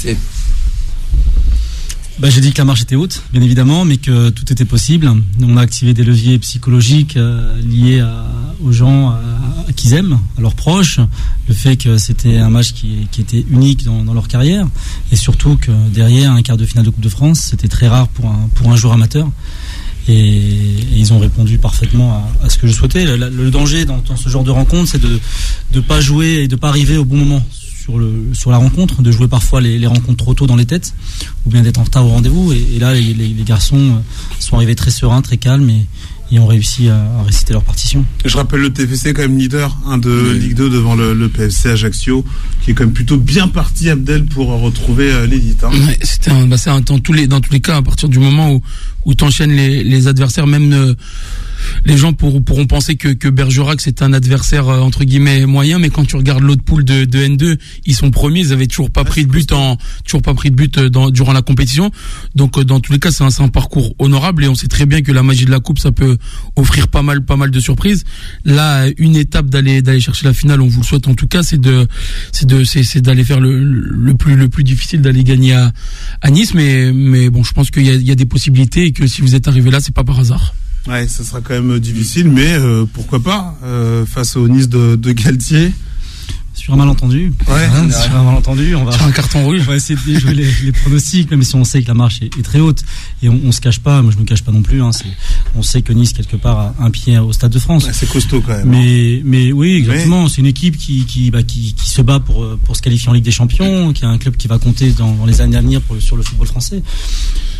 J'ai dit que la marche était haute, bien évidemment, mais que tout était possible. On a activé des leviers psychologiques liés aux gens qu'ils aiment, à leurs proches. Le fait que c'était un match qui était unique dans leur carrière, et surtout que derrière un quart de finale de Coupe de France, c'était très rare pour un joueur amateur. Et ils ont répondu parfaitement à ce que je souhaitais. Le danger dans ce genre de rencontre, c'est de pas jouer et de pas arriver au bon moment sur la rencontre, de jouer parfois les rencontres trop tôt dans les têtes, ou bien d'être en retard au rendez-vous. Et là, les garçons sont arrivés très sereins, très calmes, et ont réussi à réciter leur partition. Je rappelle le TFC quand même leader de Ligue 2 devant le PFC Ajaccio, qui est quand même plutôt bien parti, Abdel, pour retrouver l'élite. Ouais, c'est dans tous les cas, à partir du moment où t'enchaînes les adversaires, même les gens pourront penser que Bergerac c'est un adversaire entre guillemets moyen, mais quand tu regardes l'autre poule de N2, ils sont premiers, ils avaient toujours pas pris de but durant la compétition. Donc dans tous les cas, c'est un parcours honorable, et on sait très bien que la magie de la coupe, ça peut offrir pas mal de surprises. Là, une étape d'aller chercher la finale, on vous le souhaite en tout cas, c'est d'aller faire le plus difficile, d'aller gagner à Nice, mais bon, je pense qu'il y a des possibilités, et que si vous êtes arrivé là, c'est pas par hasard. Ouais, ça sera quand même difficile, mais pourquoi pas face au Nice de Galtier. Sur un malentendu. Ouais. Sur un malentendu, on va sur un carton rouge. On va essayer de jouer les pronostics, même si on sait que la marche est très haute, et on se cache pas. Moi, je me cache pas non plus. On sait que Nice quelque part a un pied au Stade de France. Ouais, c'est costaud quand même. Mais oui, exactement. C'est une équipe qui se bat pour se qualifier en Ligue des Champions, qui a un club qui va compter dans les années à venir sur le football français.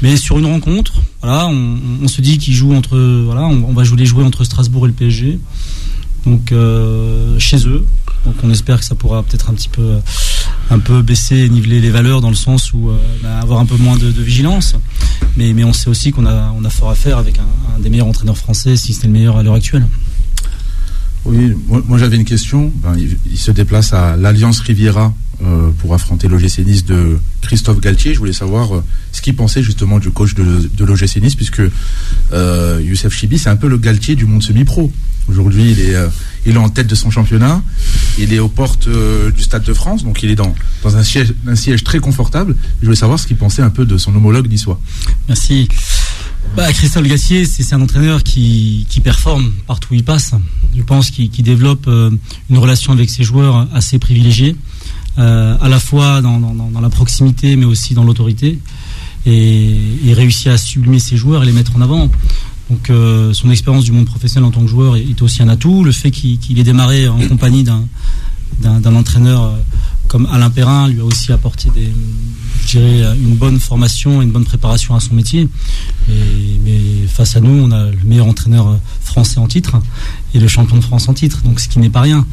Mais sur une rencontre, voilà, on se dit qu'ils jouent on va jouer entre Strasbourg et le PSG. Donc chez eux. Donc on espère que ça pourra peut-être un peu baisser et niveler les valeurs dans le sens où avoir un peu moins de vigilance. Mais on sait aussi qu'on a fort à faire avec un des meilleurs entraîneurs français, si c'est le meilleur à l'heure actuelle. Oui, moi j'avais une question. Il se déplace à l'Alliance Riviera pour affronter l'OGC Nice de Christophe Galtier. Je voulais savoir ce qu'il pensait justement du coach de l'OGC Nice, puisque Youssef Chibi, c'est un peu le Galtier du monde semi-pro. Aujourd'hui, il est en tête de son championnat. Il est aux portes du Stade de France, donc il est dans un siège très confortable. Je voulais savoir ce qu'il pensait un peu de son homologue niçois. Merci. Christophe Galtier, c'est un entraîneur qui performe partout où il passe. Je pense qu'il développe une relation avec ses joueurs assez privilégiée, à la fois dans la proximité, mais aussi dans l'autorité, et il réussit à sublimer ses joueurs et les mettre en avant. Donc son expérience du monde professionnel en tant que joueur est aussi un atout. Le fait qu'il ait démarré en compagnie d'un entraîneur comme Alain Perrin lui a aussi apporté une bonne formation et une bonne préparation à son métier. Mais face à nous, on a le meilleur entraîneur français en titre et le champion de France en titre, donc ce qui n'est pas rien.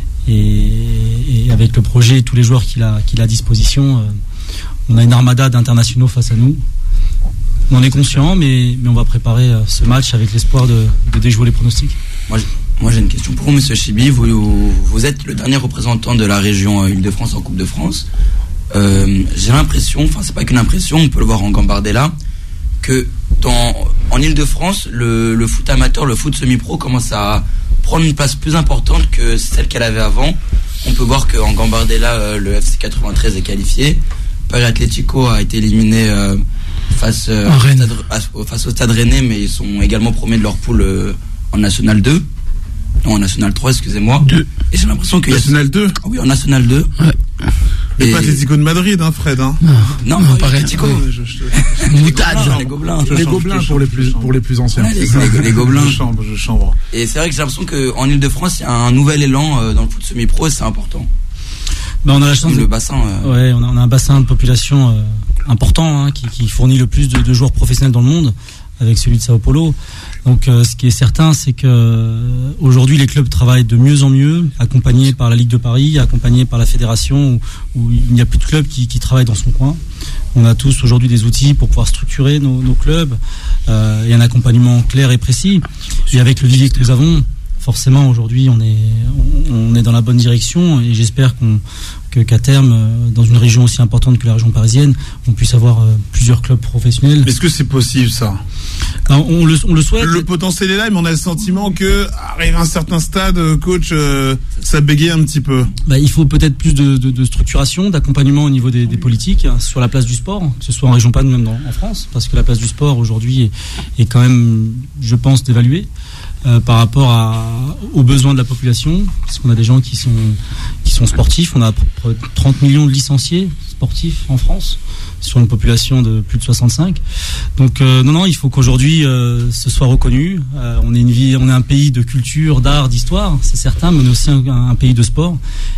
Et avec le projet et tous les joueurs qu'il a à disposition, on a une armada d'internationaux face à nous. On en est conscient, mais on va préparer ce match avec l'espoir de déjouer les pronostics. Moi j'ai une question pour vous, monsieur Chibi. Vous êtes le dernier représentant de la région Île-de-France en Coupe de France. J'ai l'impression, enfin c'est pas qu'une impression, on peut le voir en Gambardella, que en Île-de-France, le foot amateur, le foot semi-pro commence à prendre une place plus importante que celle qu'elle avait avant. On peut voir qu'en Gambardella, le FC 93 est qualifié. Paris Atlético a été éliminé face au Stade Rennais, mais ils sont également premiers de leur poule en National 2. Non, en National 3, excusez-moi. Et j'ai l'impression que National 2. Oui, en National 2. Ouais. Mais pas Atlético de Madrid, Fred. Non, pas Atlético. Les Gobelins. Les Gobelins pour les plus anciens. Les Gobelins. Je chambre. Et c'est vrai que j'ai l'impression qu'en Île-de-France, il y a un nouvel élan dans le foot semi-pro et c'est important. On a la chance. Le bassin. Ouais, on a un bassin de population important qui fournit le plus de joueurs professionnels dans le monde, avec celui de Sao Paulo. Donc ce qui est certain, c'est que aujourd'hui les clubs travaillent de mieux en mieux, accompagnés par la Ligue de Paris, accompagnés par la fédération, où il n'y a plus de clubs qui travaillent dans son coin. On a tous aujourd'hui des outils pour pouvoir structurer nos clubs et un accompagnement clair et précis. Et avec le vivier que nous avons, forcément aujourd'hui on est dans la bonne direction, et j'espère qu'à terme, dans une région aussi importante que la région parisienne, on puisse avoir plusieurs clubs professionnels. Est-ce que c'est possible, ça? Alors, on le souhaite. Le potentiel est là, mais on a le sentiment que, arrive à un certain stade, coach, ça bégaye un petit peu. Il faut peut-être plus de structuration, d'accompagnement au niveau des politiques sur la place du sport, que ce soit en région PAN ou même en France, parce que la place du sport aujourd'hui est quand même, je pense, dévaluée. Par rapport aux besoins de la population, parce qu'on a des gens qui sont sportifs. On a 30 millions de licenciés sportifs en France sur une population de plus de 65. Donc non, il faut qu'aujourd'hui ce soit reconnu. On est un pays de culture, d'art, d'histoire, c'est certain, mais on est aussi un pays de sport.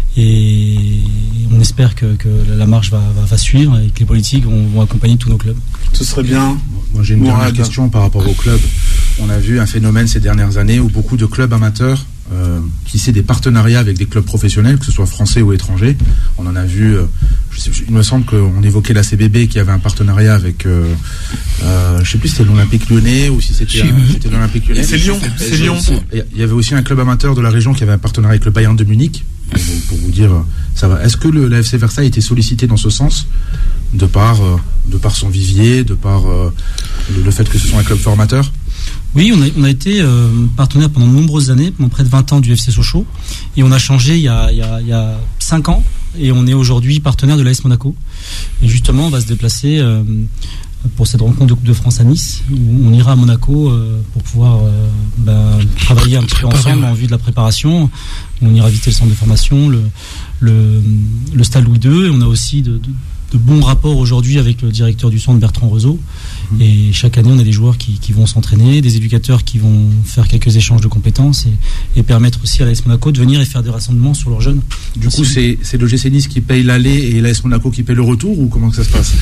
Et on espère que la marche va suivre et que les politiques vont accompagner tous nos clubs. Ce serait bien. Moi j'ai une dernière question par rapport aux clubs. On a vu un phénomène ces dernières années où beaucoup de clubs amateurs tissaient des partenariats avec des clubs professionnels, que ce soit français ou étrangers. On en a vu, il me semble qu'on évoquait la CBB qui avait un partenariat avec, je ne sais plus si c'était l'Olympique Lyonnais ou si c'était l'Olympique Lyonnais. C'est Lyon. Il y avait aussi un club amateur de la région qui avait un partenariat avec le Bayern de Munich. Pour vous dire, ça va. Est-ce que la FC Versailles a été sollicité dans ce sens, de par son vivier, de par le fait que ce soit un club formateur? Oui, on a été partenaire pendant de nombreuses années, pendant près de 20 ans du FC Sochaux, et on a changé il y a 5 ans, et on est aujourd'hui partenaire de l'AS Monaco. Et justement, on va se déplacer pour cette rencontre de Coupe de France à Nice, où on ira à Monaco pour pouvoir travailler un petit peu ensemble en vue de la préparation. On ira visiter le centre de formation, le stade Louis II, et on a aussi de bons rapports aujourd'hui avec le directeur du centre, Bertrand Rezeau. Et chaque année, on a des joueurs qui vont s'entraîner, des éducateurs qui vont faire quelques échanges de compétences et permettre aussi à l'AS Monaco de venir et faire des rassemblements sur leurs jeunes. Du coup, c'est l'OGC Nice qui paye l'aller et l'AS Monaco qui paye le retour, ou comment que ça se passe?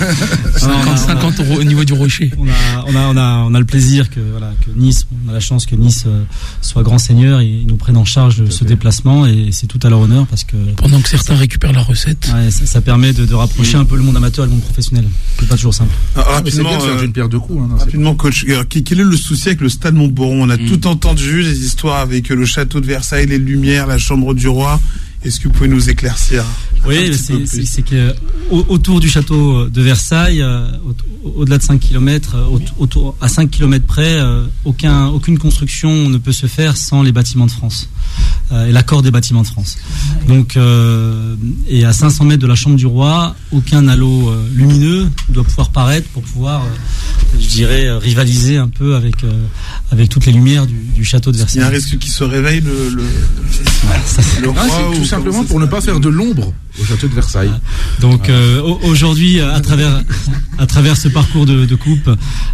50 € au niveau du rocher. On a le plaisir que Nice, on a la chance que Nice soit grand seigneur et nous prenne en charge ce déplacement, et c'est tout à leur honneur parce que pendant que certains récupèrent la recette. Ouais, ça permet de rapprocher un peu le monde amateur et le monde professionnel. C'est pas toujours simple. Rapidement, une pierre de coups. Rapidement, coach, quel est le souci avec le stade Montboron? On a tout entendu, les histoires avec le château de Versailles, les lumières, la chambre du roi. Est-ce que vous pouvez nous éclircir? Oui, c'est que autour du château de Versailles, au-delà de 5 km, à 5 km près, aucune construction ne peut se faire sans les bâtiments de France et l'accord des bâtiments de France. Donc, et à 500 mètres de la chambre du roi, aucun halo lumineux doit pouvoir paraître pour pouvoir, je dirais, rivaliser un peu avec toutes les lumières du château de Versailles. Il y a un risque qu'il se réveille le roi, tout simplement pour ne pas faire de l'ombre au château de Versailles. Donc aujourd'hui, à travers ce parcours de coupe,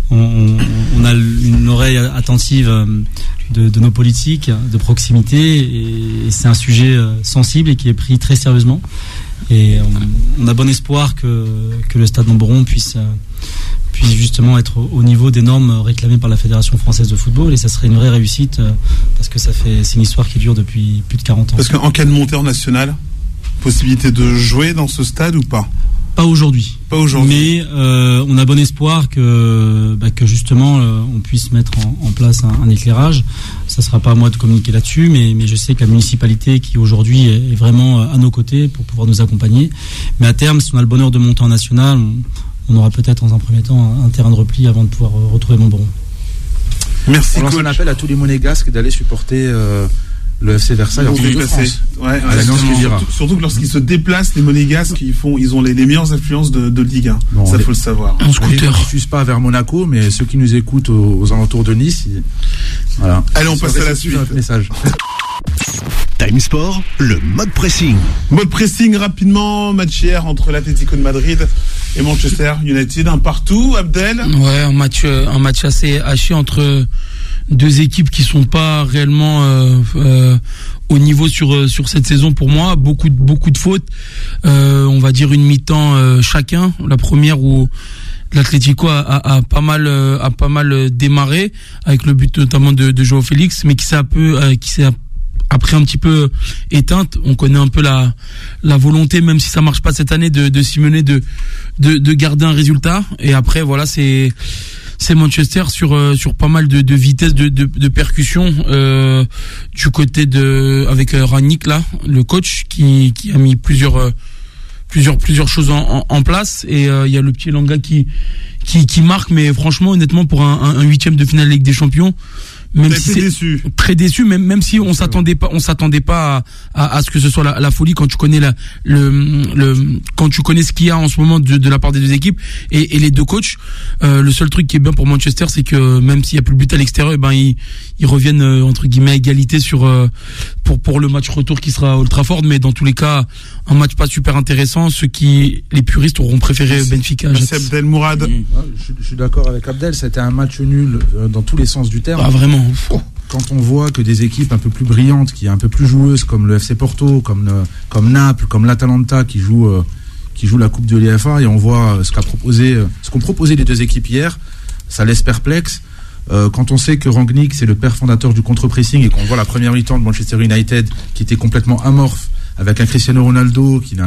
on a une oreille attentive de nos politiques de proximité, et c'est un sujet sensible et qui est pris très sérieusement. Et on a bon espoir que le stade Montboron puisse justement être au niveau des normes réclamées par la Fédération française de football, et ça serait une vraie réussite parce que c'est une histoire qui dure depuis plus de 40 ans. Parce qu'en cas de montée en nationale, possibilité de jouer dans ce stade ou pas? Pas aujourd'hui. Mais on a bon espoir que justement on puisse mettre en place un éclairage. Ça sera pas à moi de communiquer là-dessus, mais je sais que la municipalité qui aujourd'hui est vraiment à nos côtés pour pouvoir nous accompagner. Mais à terme, si on a le bonheur de monter en national, on aura peut-être dans un premier temps un terrain de repli avant de pouvoir retrouver Montboron. Merci. On lance un appel à tous les Monégasques d'aller supporter le FC Versailles en Coupe de France. Surtout que lorsqu'ils se déplacent, les Monégasques, ils ont les meilleures influences de Ligue 1. Bon, ça, faut le savoir. On ne diffuse pas vers Monaco, mais ceux qui nous écoutent aux alentours de Nice, voilà. Allez, on passe à la suite. Message. Time Sport, le mode pressing. Mode pressing rapidement, match hier entre l'Atlético de Madrid et Manchester United, un partout, Abdel. Ouais, un match assez haché entre deux équipes qui sont pas réellement au niveau sur cette saison pour moi. Beaucoup de fautes. On va dire une mi-temps chacun. La première où l'Atlético a pas mal démarré avec le but notamment de Joao Félix, mais qui s'est après un petit peu éteinte. On connaît un peu la volonté, même si ça marche pas cette année, de Simeone de garder un résultat. Et après voilà, c'est Manchester sur pas mal de vitesse de percussion du côté avec Rangnick là, le coach qui a mis plusieurs choses en place, et il y a le petit Elanga qui marque, mais franchement honnêtement pour un huitième de finale Ligue des Champions, même si c'est très déçu, même si on s'attendait pas à ce que ce soit la folie quand tu connais quand tu connais ce qu'il y a en ce moment de la part des deux équipes et les deux coachs. Le seul truc qui est bien pour Manchester, c'est que même s'il y a plus de but à l'extérieur, ils reviennent entre guillemets à égalité pour le match retour qui sera à Old Trafford, mais dans tous les cas un match pas super intéressant. Les puristes auront préféré Benfica. Merci Abdel Mourad. Je suis d'accord avec Abdel, c'était un match nul dans tous les sens du terme. Ah vraiment. Quand on voit que des équipes un peu plus brillantes, qui est un peu plus joueuses, comme le FC Porto, comme Naples, comme l'Atalanta qui joue la Coupe de l'UEFA, et on voit ce qu'ont proposé les deux équipes hier, ça laisse perplexe. Quand on sait que Rangnick c'est le père fondateur du contre-pressing, et qu'on voit la première mi-temps de Manchester United qui était complètement amorphe, avec un Cristiano Ronaldo qui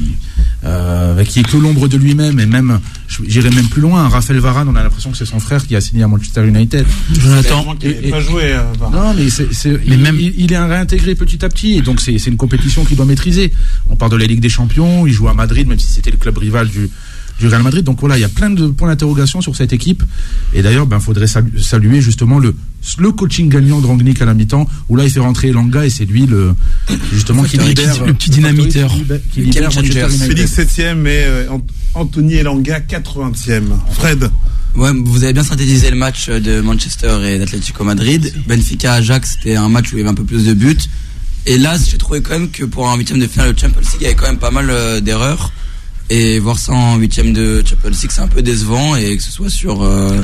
est que l'ombre de lui-même, et même j'irais même plus loin, un Raphaël Varane, on a l'impression que c'est son frère qui a signé à Manchester United. Jonathan il n'a pas joué. Non, mais il est réintégré petit à petit, et donc c'est une compétition qu'il doit maîtriser. On parle de la Ligue des Champions, il joue à Madrid, même si c'était le club rival du Real Madrid. Donc voilà, il y a plein de points d'interrogation sur cette équipe. Et d'ailleurs, faudrait saluer justement le coaching gagnant de Rangnick à la mi-temps, où là il fait rentrer Elanga, et c'est lui qui libère le petit dynamiteur. Qui libère Félix 7e et Anthony Elanga 80e. Fred. Ouais, vous avez bien synthétisé le match de Manchester et d'Atlético Madrid. Benfica-Ajax, c'était un match où il y avait un peu plus de buts. Et là, j'ai trouvé quand même que pour un huitième de finale de Champions League, il y avait quand même pas mal d'erreurs. Et voir ça en 8e de Champions League, c'est un peu décevant, et que ce soit sur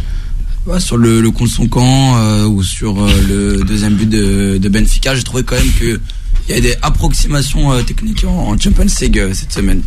le compte son camp ou sur le deuxième but de Benfica, j'ai trouvé quand même que il y a des approximations techniques en Champions League cette semaine.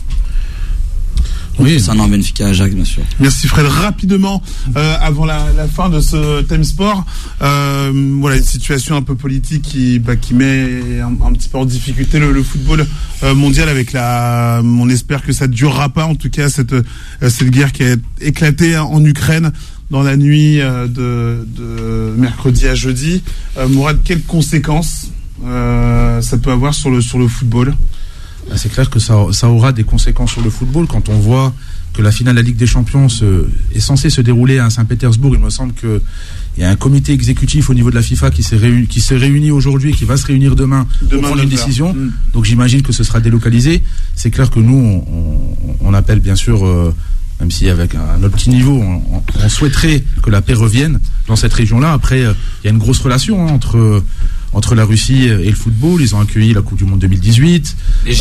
Oui, c'est un Benfica Ajax, bien sûr. Merci Fred. Rapidement, avant la fin de ce Time Sport, voilà, une situation un peu politique qui met un petit peu en difficulté le football mondial avec on espère que ça ne durera pas, en tout cas, cette guerre qui a éclaté en Ukraine dans la nuit de mercredi à jeudi. Mourad, quelles conséquences ça peut avoir sur le football? C'est clair que ça aura des conséquences sur le football. Quand on voit que la finale de la Ligue des Champions est censée se dérouler à Saint-Pétersbourg, il me semble qu'il y a un comité exécutif au niveau de la FIFA qui s'est réuni aujourd'hui et qui va se réunir demain pour prendre une décision. Donc j'imagine que ce sera délocalisé. C'est clair que nous, on appelle bien sûr, même si avec un autre petit niveau, on souhaiterait que la paix revienne dans cette région-là. Après, il y a une grosse relation entre la Russie et le football. Ils ont accueilli la Coupe du Monde 2018, les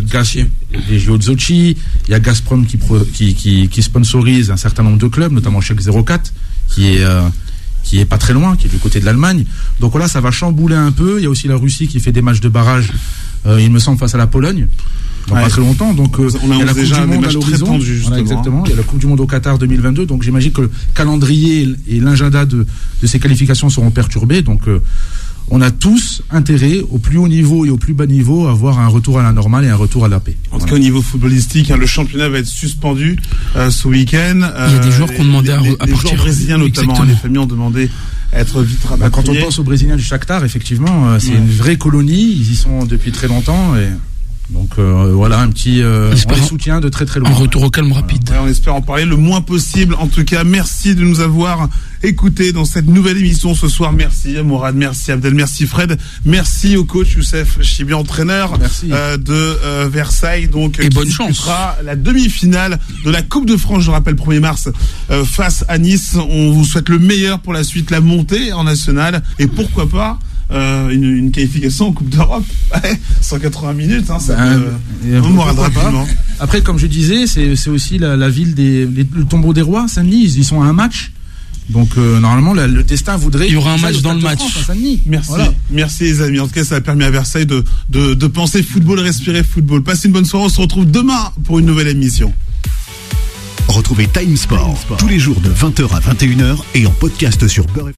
JO de Sochi. Il y a Gazprom qui sponsorise un certain nombre de clubs, notamment Schalke 04, qui est pas très loin, qui est du côté de l'Allemagne. Donc voilà, ça va chambouler un peu. Il y a aussi la Russie qui fait des matchs de barrage, il me semble, face à la Pologne. Dans pas très longtemps, donc il y a la Coupe du Monde à l'horizon. Voilà, exactement. Il y a la Coupe du Monde au Qatar 2022, donc j'imagine que le calendrier et l'agenda de ces qualifications seront perturbés. Donc on a tous intérêt, au plus haut niveau et au plus bas niveau, à avoir un retour à la normale et un retour à la paix. En tout cas, au niveau footballistique, le championnat va être suspendu ce week-end. Il y a des joueurs qui ont demandé à partir. Les joueurs brésiliens, notamment, les familles ont demandé à être vite rapatriés. Quand on pense aux Brésiliens du Shakhtar, effectivement, c'est une vraie colonie. Ils y sont depuis très longtemps. Donc voilà, un petit soutien de très très loin. Un retour au calme rapide. Ouais, on espère en parler le moins possible. En tout cas, merci de nous avoir écoutés dans cette nouvelle émission ce soir. Merci Mourad, merci Abdel, merci Fred, merci au coach Youssef Chibi, entraîneur de Versailles. Donc, et bonne chance. La demi-finale de la Coupe de France, je rappelle, 1er mars face à Nice. On vous souhaite le meilleur pour la suite, la montée en nationale et pourquoi pas une qualification en Coupe d'Europe. 180 minutes, ça rapidement. Après, comme je disais, c'est aussi la ville le tombeau des rois, Saint-Denis, ils sont à un match. Donc normalement le destin voudrait il y aura un match dans le match. Merci, merci les amis. En tout cas, ça a permis à Versailles de penser football, respirer football. Passez une bonne soirée. On se retrouve demain pour une nouvelle émission. Retrouvez Time Sport tous les jours de 20h à 21h et en podcast sur Beurre.